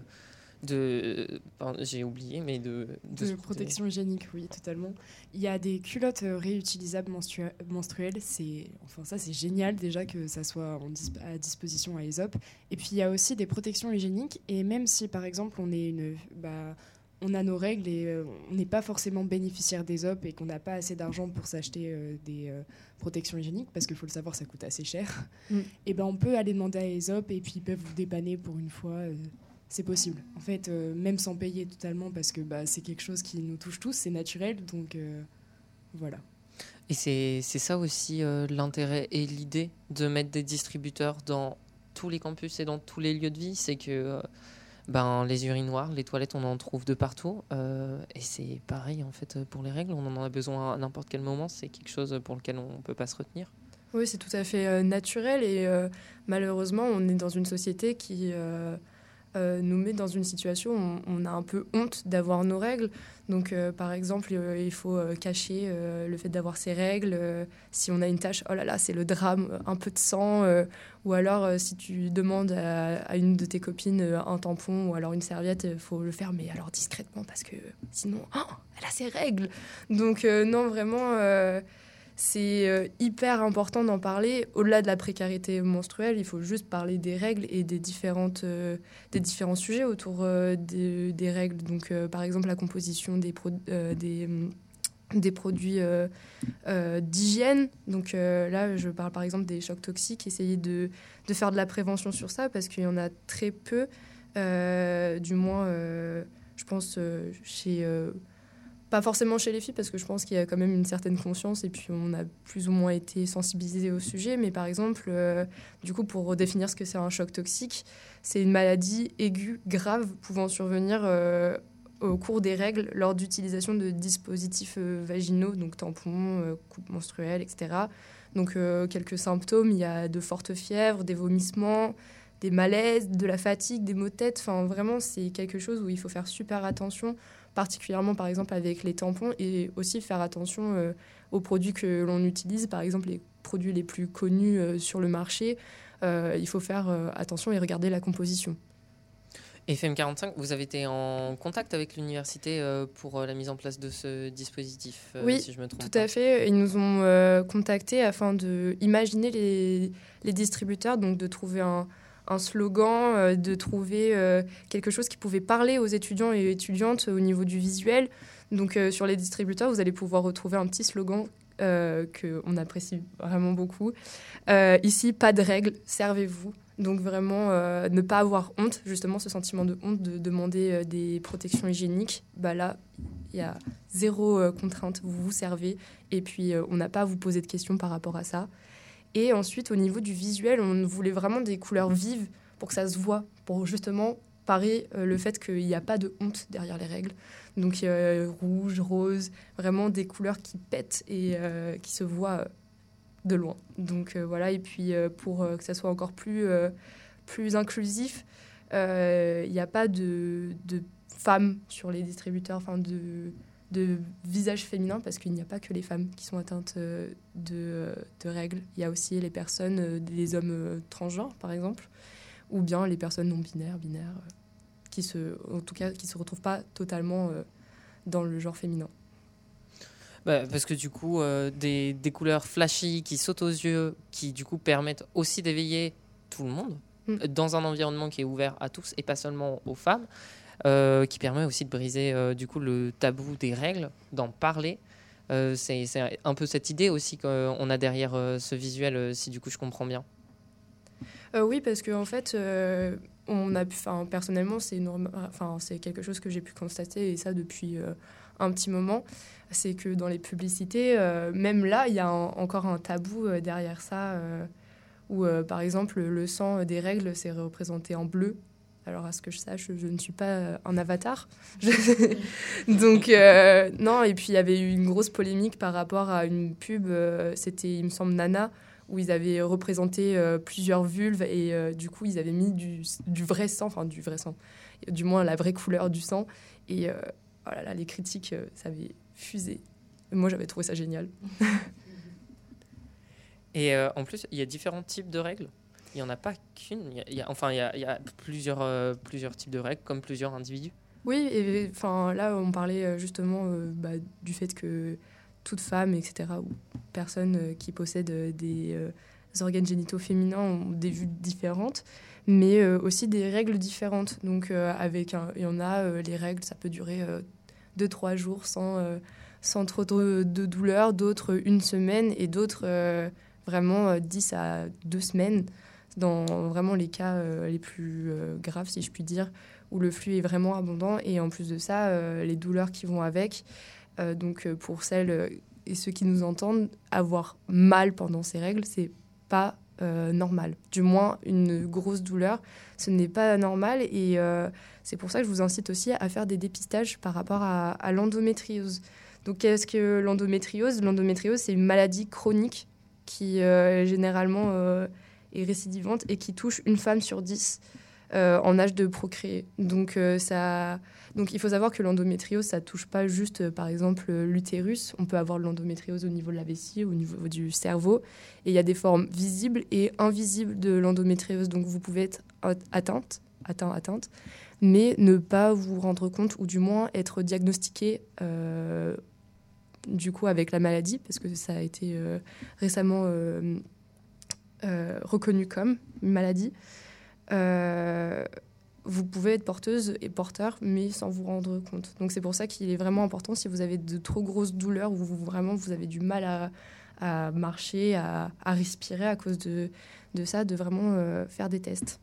de pardon, j'ai oublié mais de de, de protection hygiénique, oui, totalement. Il y a des culottes réutilisables menstru- menstruelles, c'est enfin ça c'est génial déjà que ça soit en dis- à disposition à Aesop. Et puis il y a aussi des protections hygiéniques, et même si par exemple on est une bah on a nos règles et euh, on n'est pas forcément bénéficiaire d'Aesop et qu'on n'a pas assez d'argent pour s'acheter euh, des euh, protections hygiéniques, parce qu'il faut le savoir, ça coûte assez cher. Mm. Et ben on peut aller demander à Aesop et puis ils peuvent vous dépanner pour une fois. Euh, c'est possible. En fait, euh, même sans payer totalement, parce que bah, c'est quelque chose qui nous touche tous, c'est naturel, donc euh, voilà. Et c'est, c'est ça aussi euh, l'intérêt et l'idée de mettre des distributeurs dans tous les campus et dans tous les lieux de vie, c'est que euh, ben, les urinoirs, les toilettes, on en trouve de partout. Euh, et c'est pareil, en fait, pour les règles, on en a besoin à n'importe quel moment, c'est quelque chose pour lequel on ne peut pas se retenir. Oui, c'est tout à fait euh, naturel, et euh, malheureusement, on est dans une société qui... Euh, Euh, nous met dans une situation où on, on a un peu honte d'avoir nos règles. Donc, euh, par exemple, euh, il faut euh, cacher euh, le fait d'avoir ses règles. Euh, si on a une tache, oh là là, c'est le drame, un peu de sang. Euh, ou alors, euh, si tu demandes à, à une de tes copines euh, un tampon ou alors une serviette, il faut le faire, mais alors discrètement, parce que sinon, oh, elle a ses règles. Donc, euh, non, vraiment... Euh, c'est euh, hyper important d'en parler. Au-delà de la précarité menstruelle, il faut juste parler des règles et des, différentes, euh, des différents sujets autour euh, des, des règles. Donc, euh, par exemple, la composition des, pro- euh, des, des produits euh, euh, d'hygiène. Donc euh, là, je parle par exemple des chocs toxiques. Essayer de, de faire de la prévention sur ça, parce qu'il y en a très peu, euh, du moins, euh, je pense, euh, chez... Euh, Pas forcément chez les filles, parce que je pense qu'il y a quand même une certaine conscience et puis on a plus ou moins été sensibilisés au sujet. Mais par exemple, euh, du coup, pour redéfinir ce que c'est un choc toxique, c'est une maladie aiguë, grave, pouvant survenir euh, au cours des règles lors d'utilisation de dispositifs euh, vaginaux, donc tampons, euh, coupes menstruelles, et cetera. Donc euh, quelques symptômes, il y a de fortes fièvres, des vomissements, des malaises, de la fatigue, des maux de tête. Enfin, vraiment, c'est quelque chose où il faut faire super attention, particulièrement par exemple avec les tampons, et aussi faire attention euh, aux produits que l'on utilise. Par exemple, les produits les plus connus euh, sur le marché, euh, il faut faire euh, attention et regarder la composition. F M quarante-cinq, vous avez été en contact avec l'université euh, pour euh, la mise en place de ce dispositif, euh, oui, si je me trompe tout pas. à fait. Ils nous ont euh, contactés afin d'imaginer les, les distributeurs, donc de trouver un, un slogan, euh, de trouver euh, quelque chose qui pouvait parler aux étudiants et étudiantes au niveau du visuel. Donc euh, sur les distributeurs, vous allez pouvoir retrouver un petit slogan euh, qu'on apprécie vraiment beaucoup. Euh, ici, pas de règles, servez-vous. Donc vraiment, euh, ne pas avoir honte, justement ce sentiment de honte de demander euh, des protections hygiéniques. Bah là, il y a zéro euh, contrainte, vous vous servez et puis euh, on n'a pas à vous poser de questions par rapport à ça. Et ensuite, au niveau du visuel, on voulait vraiment des couleurs vives pour que ça se voit, pour justement parer euh, le fait qu'il n'y a pas de honte derrière les règles. Donc euh, rouge, rose, vraiment des couleurs qui pètent et euh, qui se voient euh, de loin. Donc euh, voilà, et puis euh, pour euh, que ça soit encore plus, euh, plus inclusif, il euh, n'y a pas de, de femmes sur les distributeurs, enfin de, de visages féminins, parce qu'il n'y a pas que les femmes qui sont atteintes euh, de, de règles. Il y a aussi les personnes, euh, les hommes euh, transgenres par exemple, ou bien les personnes non binaires, binaires, euh, qui se, en tout cas, qui se retrouvent pas totalement euh, dans le genre féminin. Bah, parce que du coup, euh, des, des couleurs flashy qui sautent aux yeux, qui du coup permettent aussi d'éveiller tout le monde mm. dans un environnement qui est ouvert à tous et pas seulement aux femmes, euh, qui permet aussi de briser euh, du coup le tabou des règles, d'en parler. Euh, c'est, c'est un peu cette idée aussi qu'on a derrière euh, ce visuel, euh, si du coup je comprends bien. Euh, oui, parce qu'en en fait, euh, on a pu, personnellement, c'est, norma- c'est quelque chose que j'ai pu constater, et ça depuis euh, un petit moment, c'est que dans les publicités, euh, même là, il y a un, encore un tabou euh, derrière ça, euh, où euh, par exemple, le sang des règles, c'est représenté en bleu. Alors, à ce que je sache, je ne suis pas un avatar. Donc, euh, non, et puis il y avait eu une grosse polémique par rapport à une pub, euh, c'était, il me semble, Nana, où ils avaient représenté euh, plusieurs vulves et euh, du coup, ils avaient mis du, du vrai sang, enfin du vrai sang, du moins la vraie couleur du sang. Et euh, oh là là, les critiques, euh, ça avait fusé. Moi, j'avais trouvé ça génial. Et euh, en plus, il y a différents types de règles. Il n'y en a pas qu'une. Il y a, il y a, enfin, il y a, il y a plusieurs, euh, plusieurs types de règles, comme plusieurs individus. Oui, et enfin, là, on parlait justement euh, bah, du fait que toute femme, et cetera, ou personne euh, qui possède euh, des euh, organes génitaux féminins ont des vues différentes, mais euh, aussi des règles différentes. Donc, euh, avec un, il y en a, euh, les règles, ça peut durer euh, deux, trois jours sans, euh, sans trop de, de douleur, d'autres une semaine, et d'autres euh, vraiment euh, dix à deux semaines, dans vraiment les cas euh, les plus euh, graves, si je puis dire, où le flux est vraiment abondant, et en plus de ça, euh, les douleurs qui vont avec. Euh, donc euh, pour celles euh, et ceux qui nous entendent, avoir mal pendant ces règles, c'est pas euh, normal. Du moins, une grosse douleur, ce n'est pas normal, et euh, c'est pour ça que je vous incite aussi à faire des dépistages par rapport à, à l'endométriose. Donc qu'est-ce que l'endométriose ? L'endométriose, c'est une maladie chronique qui euh, généralement euh, est récidivante et qui touche une femme sur dix euh, en âge de procréer. Donc euh, ça... Donc, il faut savoir que l'endométriose, ça ne touche pas juste, euh, par exemple, l'utérus. On peut avoir de l'endométriose au niveau de la vessie, au niveau du cerveau. Et il y a des formes visibles et invisibles de l'endométriose. Donc, vous pouvez être atteinte, atteint, atteinte, mais ne pas vous rendre compte, ou du moins être diagnostiqué euh, du coup avec la maladie, parce que ça a été euh, récemment euh, euh, reconnu comme une maladie. Euh, vous pouvez être porteuse et porteur, mais sans vous rendre compte. Donc c'est pour ça qu'il est vraiment important, si vous avez de trop grosses douleurs, ou vous, vraiment vous avez du mal à, à marcher, à, à respirer à cause de, de ça, de vraiment euh, faire des tests.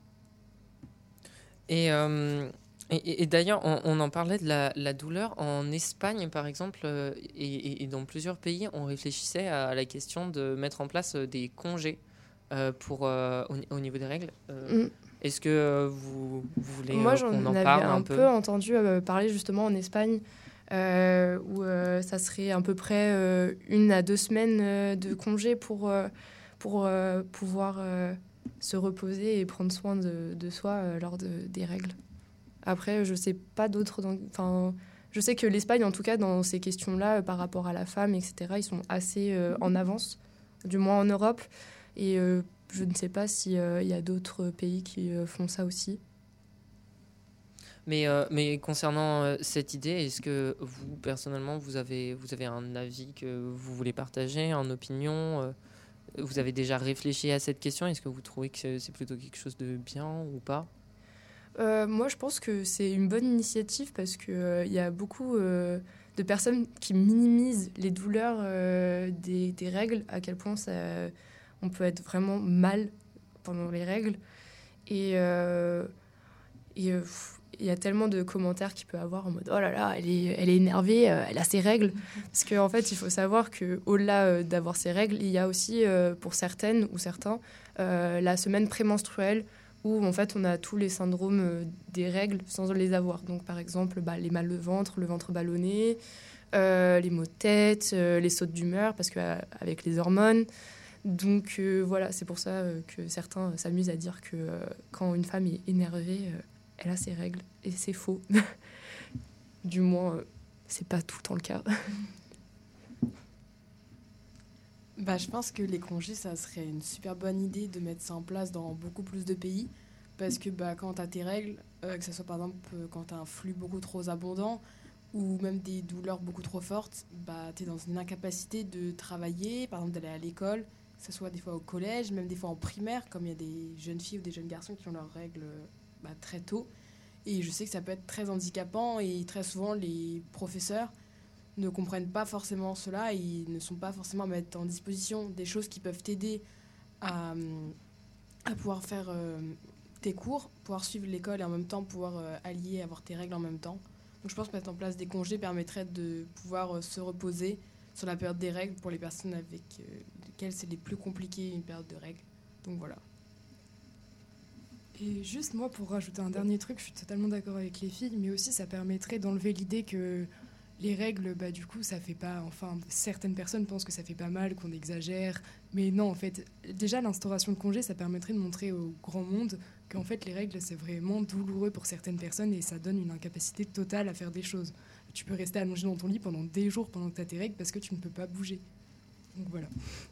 Et, euh, et, et d'ailleurs, on, on en parlait de la, la douleur. En Espagne, par exemple, euh, et, et dans plusieurs pays, on réfléchissait à la question de mettre en place des congés euh, pour, euh, au, au niveau des règles. Euh, mm. Est-ce que euh, vous, vous voulez Moi, euh, j'en qu'on en avais parle un, un peu, peu entendu euh, parler justement en Espagne, euh, où euh, ça serait à peu près euh, une à deux semaines euh, de congé pour, euh, pour euh, pouvoir euh, se reposer et prendre soin de, de soi euh, lors de, des règles. Après, je sais pas d'autres... Enfin, je sais que l'Espagne, en tout cas, dans ces questions-là, euh, par rapport à la femme, et cetera, ils sont assez euh, en avance, du moins en Europe. Et euh, je ne sais pas s'il euh, y a d'autres pays qui euh, font ça aussi. Mais, euh, mais concernant euh, cette idée, est-ce que vous, personnellement, vous avez, vous avez un avis que vous voulez partager, une opinion euh, vous avez déjà réfléchi à cette question ? Est-ce que vous trouvez que c'est plutôt quelque chose de bien ou pas ? euh, Moi, je pense que c'est une bonne initiative, parce qu'il euh, y a beaucoup euh, de personnes qui minimisent les douleurs euh, des, des règles, à quel point ça... on peut être vraiment mal pendant les règles. Et il euh, euh, y a tellement de commentaires qu'il peut avoir en mode « Oh là là, elle est, elle est énervée, euh, elle a ses règles. » Parce qu'en fait, il faut savoir qu'au-delà euh, d'avoir ses règles, il y a aussi, euh, pour certaines ou certains, euh, la semaine prémenstruelle, où en fait on a tous les syndromes euh, des règles sans les avoir. Donc par exemple bah, les mal de ventre, le ventre ballonné, euh, les maux de tête, euh, les sautes d'humeur parce qu'avec les hormones. Donc euh, voilà, c'est pour ça euh, que certains s'amusent à dire que euh, quand une femme est énervée, euh, elle a ses règles et c'est faux. Du moins, euh, c'est pas tout le temps le cas. Bah, je pense que les congés, ça serait une super bonne idée de mettre ça en place dans beaucoup plus de pays. Parce que bah, quand tu as tes règles, euh, que ce soit par exemple euh, quand tu as un flux beaucoup trop abondant ou même des douleurs beaucoup trop fortes, bah, tu es dans une incapacité de travailler, par exemple d'aller à l'école, que ce soit des fois au collège, même des fois en primaire, comme il y a des jeunes filles ou des jeunes garçons qui ont leurs règles bah, très tôt. Et je sais que ça peut être très handicapant et très souvent les professeurs ne comprennent pas forcément cela et ils ne sont pas forcément à mettre en disposition des choses qui peuvent t'aider à, à pouvoir faire euh, tes cours, pouvoir suivre l'école et en même temps pouvoir euh, allier, avoir tes règles en même temps. Donc je pense que mettre en place des congés permettrait de pouvoir euh, se reposer sur la période des règles pour les personnes avec euh, lesquelles c'est les plus compliqué une période de règles. Donc voilà. Et juste moi, pour rajouter un dernier truc, je suis totalement d'accord avec les filles, mais aussi ça permettrait d'enlever l'idée que les règles, bah, du coup, ça fait pas... Enfin, certaines personnes pensent que ça fait pas mal, qu'on exagère. Mais non, en fait, déjà, l'instauration de congés, ça permettrait de montrer au grand monde qu'en fait, les règles, c'est vraiment douloureux pour certaines personnes et ça donne une incapacité totale à faire des choses. Tu peux rester allongé dans ton lit pendant des jours pendant que tu as tes règles parce que tu ne peux pas bouger. Donc voilà.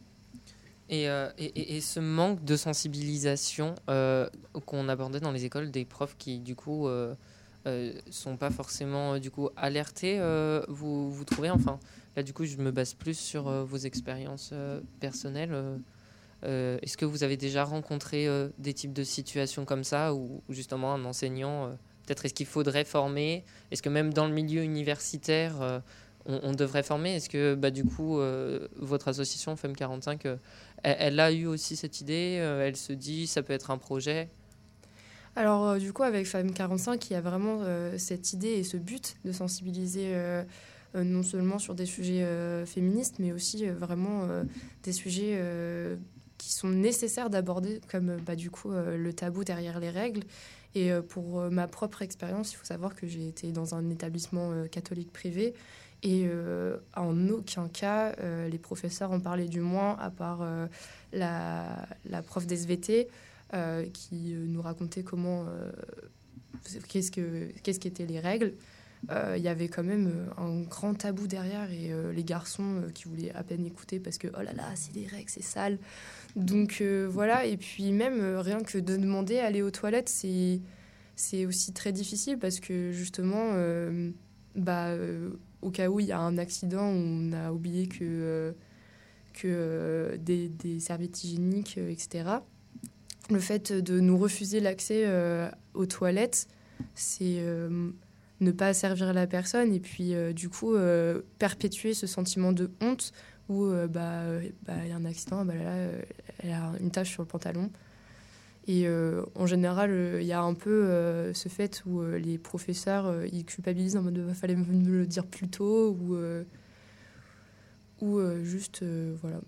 Et, euh, et, et ce manque de sensibilisation euh, qu'on abordait dans les écoles, des profs qui, du coup... Euh, Euh, sont pas forcément euh, du coup alertés, euh, vous, vous trouvez, enfin là du coup je me base plus sur euh, vos expériences euh, personnelles. Euh, euh, est-ce que vous avez déjà rencontré euh, des types de situations comme ça où, où justement un enseignant, euh, peut-être est-ce qu'il faudrait former, est-ce que même dans le milieu universitaire euh, on, on devrait former, est-ce que bah, du coup euh, votre association Femmes quarante-cinq euh, elle, elle a eu aussi cette idée, euh, elle se dit ça peut être un projet? Alors, euh, du coup, avec Femmes quarante-cinq, il y a vraiment euh, cette idée et ce but de sensibiliser euh, euh, non seulement sur des sujets euh, féministes, mais aussi euh, vraiment euh, des sujets euh, qui sont nécessaires d'aborder, comme euh, bah, du coup euh, le tabou derrière les règles. Et euh, pour euh, ma propre expérience, il faut savoir que j'ai été dans un établissement euh, catholique privé et euh, en aucun cas euh, les professeurs en parlaient, du moins à part euh, la, la prof d'S V T. Euh, qui euh, nous racontait comment euh, qu'est-ce que qu'est-ce qu'étaient les règles. Il euh, y avait quand même euh, un grand tabou derrière et euh, les garçons euh, qui voulaient à peine écouter parce que oh là là, c'est des règles, c'est sale. Donc euh, voilà, et puis même euh, rien que de demander à aller aux toilettes, c'est c'est aussi très difficile parce que justement euh, bah euh, au cas où il y a un accident, on a oublié que euh, que euh, des, des serviettes hygiéniques, euh, et cetera. Le fait de nous refuser l'accès euh, aux toilettes, c'est euh, ne pas servir la personne et puis euh, du coup euh, perpétuer ce sentiment de honte où euh, bah, bah, y a un accident, bah, là, euh, elle a une tache sur le pantalon. Et euh, en général, il euh, y a un peu euh, ce fait où euh, les professeurs euh, ils culpabilisent en mode il fallait me le dire plus tôt ou, euh, ou euh, juste euh, voilà.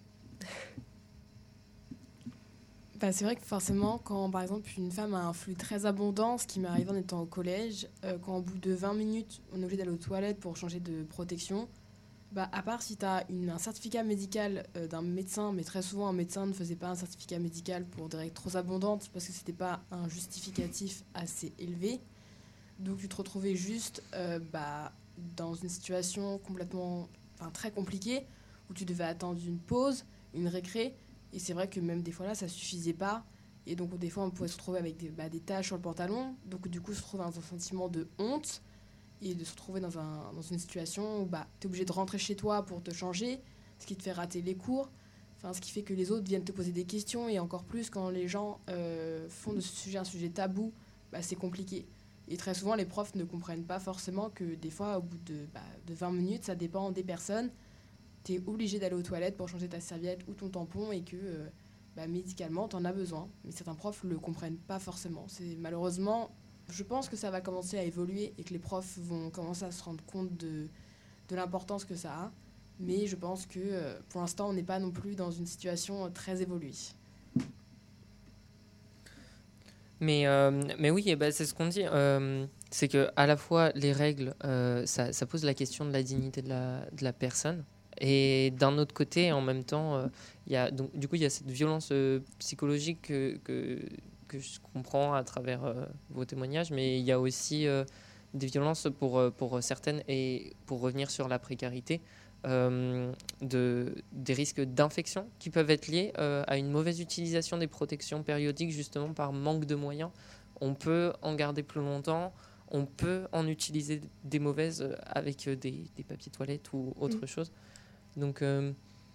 Bah, c'est vrai que forcément, quand par exemple une femme a un flux très abondant, ce qui m'est arrivé en étant au collège, euh, quand au bout de vingt minutes, on est obligé d'aller aux toilettes pour changer de protection, bah, à part si tu as un certificat médical euh, d'un médecin, mais très souvent un médecin ne faisait pas un certificat médical pour des règles trop abondantes parce que c'était pas un justificatif assez élevé. Donc tu te retrouvais juste euh, bah, dans une situation complètement, enfin, très compliquée où tu devais attendre une pause, une récré. Et c'est vrai que même des fois là, ça suffisait pas. Et donc des fois, on pouvait se retrouver avec des, bah, des taches sur le pantalon. Donc du coup, se retrouver dans un sentiment de honte et de se retrouver dans, un, dans une situation où bah, tu es obligé de rentrer chez toi pour te changer, ce qui te fait rater les cours. Enfin, ce qui fait que les autres viennent te poser des questions. Et encore plus, quand les gens euh, font de ce sujet un sujet tabou, bah, c'est compliqué. Et très souvent, les profs ne comprennent pas forcément que des fois, au bout de, bah, de vingt minutes, ça dépend des personnes. Tu es obligé d'aller aux toilettes pour changer ta serviette ou ton tampon et que euh, bah, médicalement, tu en as besoin. Mais certains profs ne le comprennent pas forcément. C'est, malheureusement, je pense que ça va commencer à évoluer et que les profs vont commencer à se rendre compte de, de l'importance que ça a. Mais je pense que euh, pour l'instant, on n'est pas non plus dans une situation très évoluée. Mais, euh, mais oui, eh ben, c'est ce qu'on dit. Euh, c'est que à la fois, les règles, euh, ça, ça pose la question de la dignité de la, de la personne. Et d'un autre côté, en même temps, euh, y a, donc, du coup, il y a cette violence euh, psychologique que, que, que je comprends à travers euh, vos témoignages. Mais il y a aussi euh, des violences pour, pour certaines. Et pour revenir sur la précarité, euh, de, des risques d'infection qui peuvent être liés euh, à une mauvaise utilisation des protections périodiques, justement par manque de moyens. On peut en garder plus longtemps, on peut en utiliser des mauvaises avec des, des papiers toilettes ou autre mmh. chose. Donc, euh,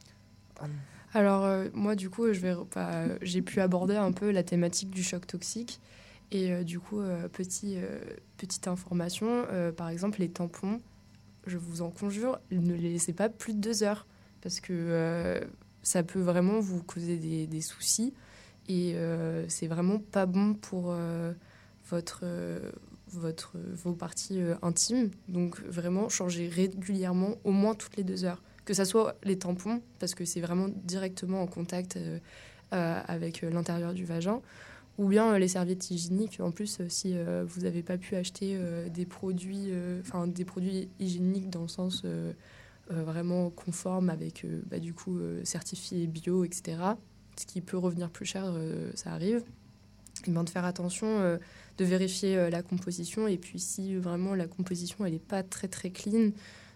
alors euh, moi du coup, je vais, bah, j'ai pu aborder un peu la thématique du choc toxique. Et euh, du coup, euh, petit, euh, petite information, euh, par exemple les tampons, je vous en conjure, ne les laissez pas plus de deux heures parce que euh, ça peut vraiment vous causer des, des soucis et euh, c'est vraiment pas bon pour euh, votre, euh, votre, vos parties euh, intimes. Donc vraiment, changez régulièrement, au moins toutes les deux heures. Que ça soit les tampons, parce que c'est vraiment directement en contact euh, euh, avec l'intérieur du vagin, ou bien euh, les serviettes hygiéniques. En plus, euh, si euh, vous n'avez pas pu acheter euh, des produits, enfin euh, des produits hygiéniques dans le sens euh, euh, vraiment conforme avec euh, bah, du coup euh, certifié bio, et cetera. Ce qui peut revenir plus cher, euh, ça arrive. Et ben, de faire attention, euh, de vérifier euh, la composition, et puis si vraiment la composition elle est pas très très clean,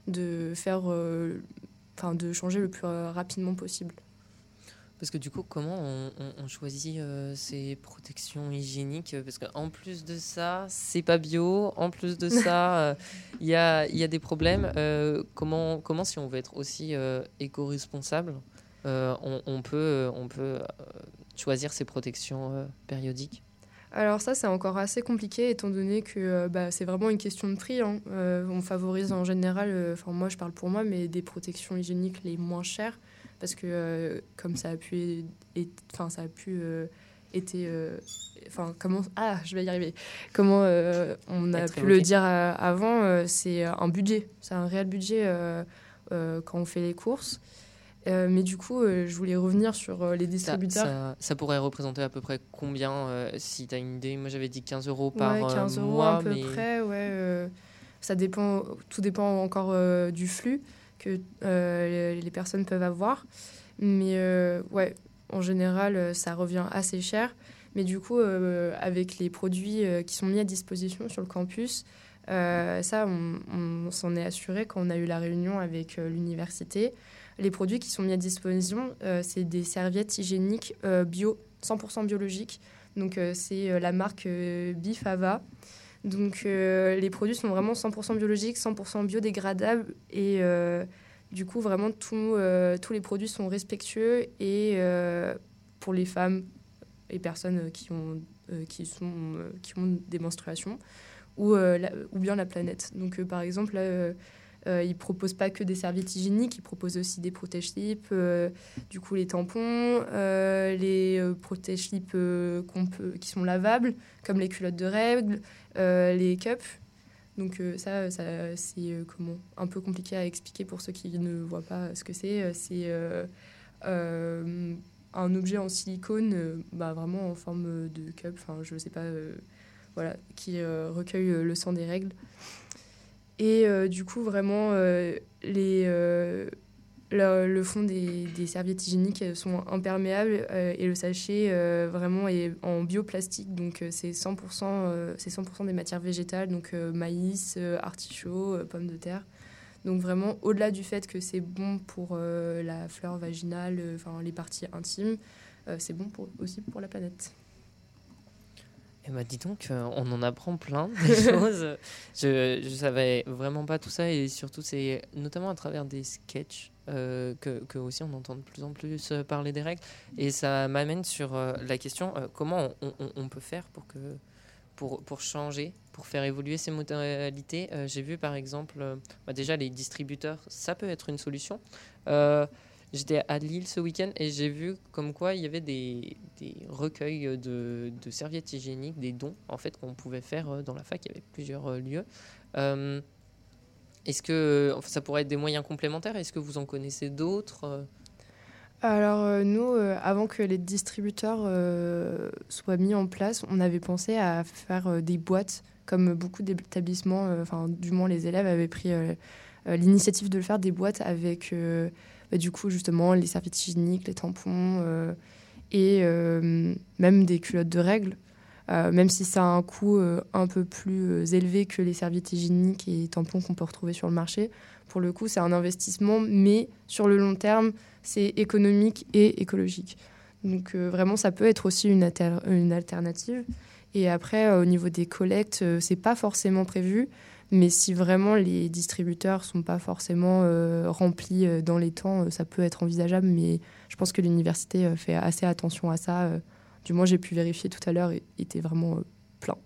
de faire, euh, enfin de changer le plus euh, rapidement possible. Parce que du coup, comment on, on, on choisit euh, ces protections hygiéniques? Parce qu'en plus de ça, c'est pas bio. En plus de ça, il euh, y, a, y a des problèmes. Euh, comment, comment, si on veut être aussi euh, éco-responsable, euh, on, on peut, on peut euh, choisir ces protections euh, périodiques? Alors ça, c'est encore assez compliqué, étant donné que euh, bah, c'est vraiment une question de prix. Hein. Euh, on favorise en général, enfin euh, moi je parle pour moi, mais des protections hygiéniques les moins chères. Parce que euh, comme ça a pu, enfin ça a pu euh, été, enfin euh, comment, ah je vais y arriver. Comment euh, on a Être pu évoqué. Le dire euh, avant, euh, c'est un budget, c'est un réel budget euh, euh, quand on fait les courses. Euh, mais du coup, euh, je voulais revenir sur euh, les distributeurs. Ça, ça, ça pourrait représenter à peu près combien, euh, si tu as une idée? Moi j'avais dit quinze euros par ouais, quinze euros mois. À peu mais... près, ouais. Euh, ça dépend, tout dépend encore euh, du flux que euh, les personnes peuvent avoir. Mais euh, ouais, en général, ça revient assez cher. Mais du coup, euh, avec les produits euh, qui sont mis à disposition sur le campus, euh, ça, on, on s'en est assuré quand on a eu la réunion avec euh, l'université. Les produits qui sont mis à disposition, euh, c'est des serviettes hygiéniques euh, bio, cent pour cent biologiques. Donc, euh, c'est euh, la marque euh, Bifava. Donc, euh, les produits sont vraiment cent pour cent biologiques, cent pour cent biodégradables. Et euh, du coup, vraiment, tout, euh, tous les produits sont respectueux. Et euh, pour les femmes et personnes qui ont, euh, qui sont, euh, qui ont des menstruations, ou, euh, la, ou bien la planète. Donc, euh, par exemple, là, euh, euh, ils ne proposent pas que des serviettes hygiéniques, ils proposent aussi des protège-slips, euh, du coup, les tampons, euh, les euh, protège-slips euh, qu'on peut, qui sont lavables, comme les culottes de règles, Euh, les cups. Donc euh, ça, ça c'est euh, comment, un peu compliqué à expliquer pour ceux qui ne voient pas ce que c'est. C'est euh, euh, un objet en silicone, euh, bah, vraiment en forme de cup, enfin je sais pas, euh, voilà, qui euh, recueille le sang des règles. Et euh, du coup vraiment euh, les euh, Le, le fond des, des serviettes hygiéniques sont imperméables euh, et le sachet euh, vraiment est en bioplastique, donc euh, c'est cent pour cent, euh, c'est cent pour cent des matières végétales, donc euh, maïs, euh, artichaut, euh, pommes de terre. Donc vraiment, au-delà du fait que c'est bon pour euh, la flore vaginale, enfin euh, les parties intimes, euh, c'est bon pour, aussi pour la planète. Eh ben, dis donc, euh, on en apprend plein de choses. Je ne savais vraiment pas tout ça, et surtout, c'est notamment à travers des sketchs euh, que, que aussi on entend de plus en plus euh, parler des règles. Et ça m'amène sur euh, la question euh, comment on, on, on peut faire pour, que, pour, pour changer, pour faire évoluer ces modalités. Euh, j'ai vu par exemple, euh, bah déjà les distributeurs, ça peut être une solution. Euh, J'étais à Lille ce week-end et j'ai vu comme quoi il y avait des, des recueils de, de serviettes hygiéniques, des dons en fait qu'on pouvait faire dans la fac. Il y avait plusieurs lieux. Euh, est-ce que enfin, ça pourrait être des moyens complémentaires? Est-ce que vous en connaissez d'autres? Alors euh, nous, euh, avant que les distributeurs euh, soient mis en place, on avait pensé à faire euh, des boîtes, comme beaucoup d'établissements, enfin euh, du moins les élèves avaient pris euh, euh, l'initiative de le faire, des boîtes avec euh, bah, du coup justement les serviettes hygiéniques, les tampons euh, et euh, même des culottes de règles, euh, même si ça a un coût euh, un peu plus euh, élevé que les serviettes hygiéniques et tampons qu'on peut retrouver sur le marché. Pour le coup, c'est un investissement, mais sur le long terme, c'est économique et écologique. Donc euh, vraiment, ça peut être aussi une, alter- une alternative. Et après, euh, au niveau des collectes, euh, c'est pas forcément prévu. Mais si vraiment les distributeurs sont pas forcément euh, remplis euh, dans les temps, euh, ça peut être envisageable. Mais je pense que l'université euh, fait assez attention à ça. Euh, du moins, j'ai pu vérifier tout à l'heure, il était vraiment euh, plein.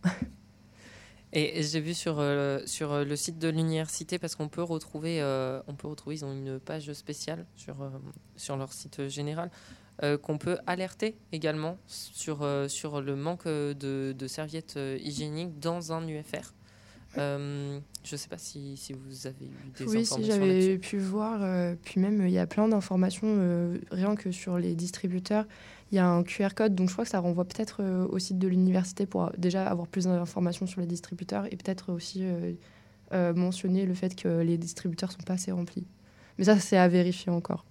Et j'ai vu sur, euh, sur le site de l'université, parce qu'on peut retrouver, euh, on peut retrouver, ils ont une page spéciale sur, euh, sur leur site général, euh, qu'on peut alerter également sur, euh, sur le manque de, de serviettes hygiéniques dans un U F R. Euh, je ne sais pas si, si vous avez eu des oui, informations si j'avais là-dessus. pu voir, euh, puis même il y a plein d'informations, euh, rien que sur les distributeurs. Il y a un Q R code, donc je crois que ça renvoie peut-être euh, au site de l'université pour euh, déjà avoir plus d'informations sur les distributeurs et peut-être aussi euh, euh, mentionner le fait que les distributeurs ne sont pas assez remplis. Mais ça, c'est à vérifier encore.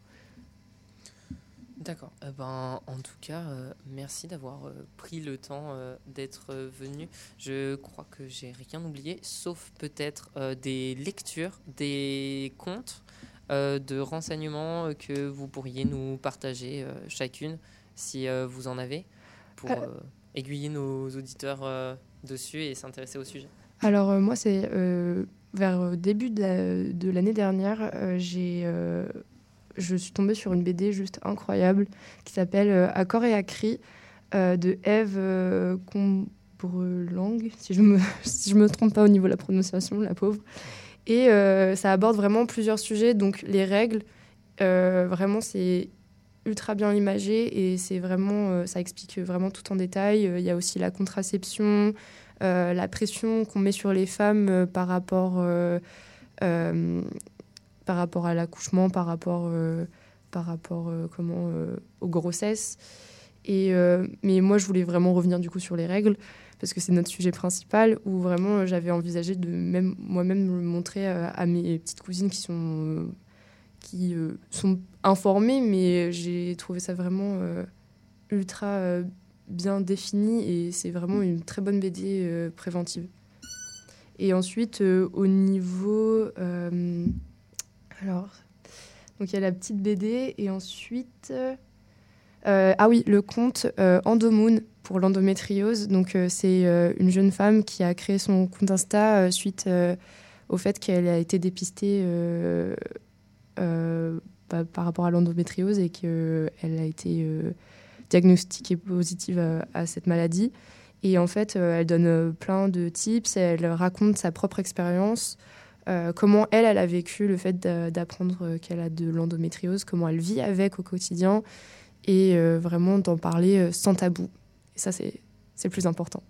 D'accord. Eh ben, en tout cas, euh, merci d'avoir euh, pris le temps euh, d'être euh, venu. Je crois que j'ai rien oublié, sauf peut-être euh, des lectures, des comptes euh, de renseignements que vous pourriez nous partager euh, chacune, si euh, vous en avez, pour euh, aiguiller nos auditeurs euh, dessus et s'intéresser au sujet. Alors euh, moi, c'est euh, vers le début de, la, de l'année dernière, euh, j'ai... Euh, je suis tombée sur une B D juste incroyable qui s'appelle euh, À corps et à cri euh, de Ève euh, Combrelang, si je me si je me trompe pas au niveau de la prononciation, la pauvre. Et euh, ça aborde vraiment plusieurs sujets, donc les règles, euh, vraiment c'est ultra bien imagé et c'est vraiment euh, ça explique vraiment tout en détail. Il y a aussi la contraception, euh, la pression qu'on met sur les femmes euh, par rapport euh, euh, par rapport à l'accouchement, par rapport, euh, par rapport euh, comment, euh, aux grossesses. Et, euh, mais moi, je voulais vraiment revenir du coup sur les règles, parce que c'est notre sujet principal, où vraiment euh, j'avais envisagé de même, moi-même le montrer euh, à mes petites cousines qui sont, euh, qui, euh, sont informées, mais j'ai trouvé ça vraiment euh, ultra euh, bien défini, et c'est vraiment une très bonne B D euh, préventive. Et ensuite, euh, au niveau... Euh, Alors, donc il y a la petite B D et ensuite, euh, ah oui, le compte euh, Endomoon pour l'endométriose. Donc euh, c'est euh, une jeune femme qui a créé son compte Insta euh, suite euh, au fait qu'elle a été dépistée euh, euh, bah, par rapport à l'endométriose et qu'elle a été euh, diagnostiquée positive à, à cette maladie. Et en fait, euh, elle donne euh, plein de tips, elle raconte sa propre expérience. Euh, comment elle, elle a vécu le fait d'apprendre qu'elle a de l'endométriose, comment elle vit avec au quotidien, et euh, vraiment d'en parler euh, sans tabou. Et ça, c'est, c'est le plus important.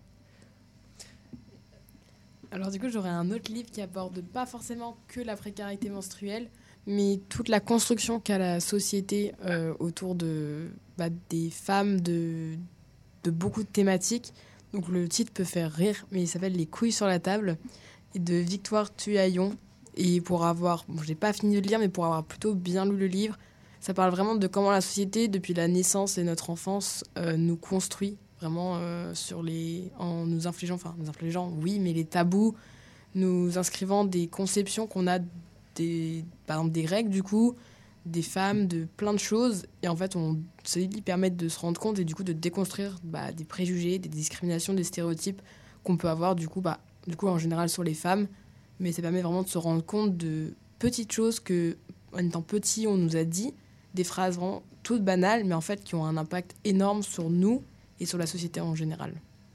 Alors du coup, j'aurais un autre livre qui aborde pas forcément que la précarité menstruelle, mais toute la construction qu'a la société euh, autour de, bah, des femmes, de, de beaucoup de thématiques. Donc le titre peut faire rire, mais il s'appelle « Les couilles sur la table ». Et de Victoire Tuaillon. Et pour avoir, bon, j'ai pas fini de le lire, mais pour avoir plutôt bien lu le livre, ça parle vraiment de comment la société, depuis la naissance et notre enfance, euh, nous construit vraiment euh, sur les, en nous infligeant, enfin nous infligeant, oui, mais les tabous, nous inscrivant des conceptions qu'on a, des, par exemple des règles du coup, des femmes, de plein de choses. Et en fait, on, ça lui permet de se rendre compte et du coup de déconstruire bah, des préjugés, des discriminations, des stéréotypes qu'on peut avoir du coup, bah, du coup en général sur les femmes, mais ça permet vraiment de se rendre compte de petites choses que, en étant petit, on nous a dit, des phrases vraiment toutes banales, mais en fait qui ont un impact énorme sur nous et sur la société en général.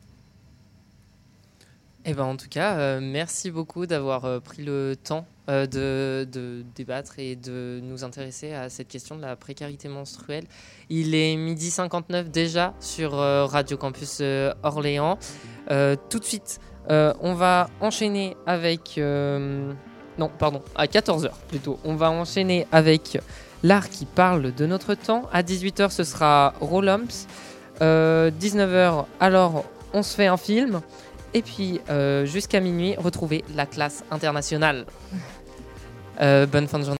Eh ben, en tout cas, euh, merci beaucoup d'avoir euh, pris le temps euh, de, de débattre et de nous intéresser à cette question de la précarité menstruelle. Il est midi cinquante-neuf déjà sur euh, Radio Campus euh, Orléans. Euh, tout de suite, Euh, on va enchaîner avec... Euh, non, pardon, à quatorze heures plutôt. On va enchaîner avec l'art qui parle de notre temps. À dix-huit heures, ce sera Rollumps. Euh, dix-neuf heures, alors on se fait un film. Et puis euh, jusqu'à minuit, retrouvez la classe internationale. Euh, bonne fin de journée.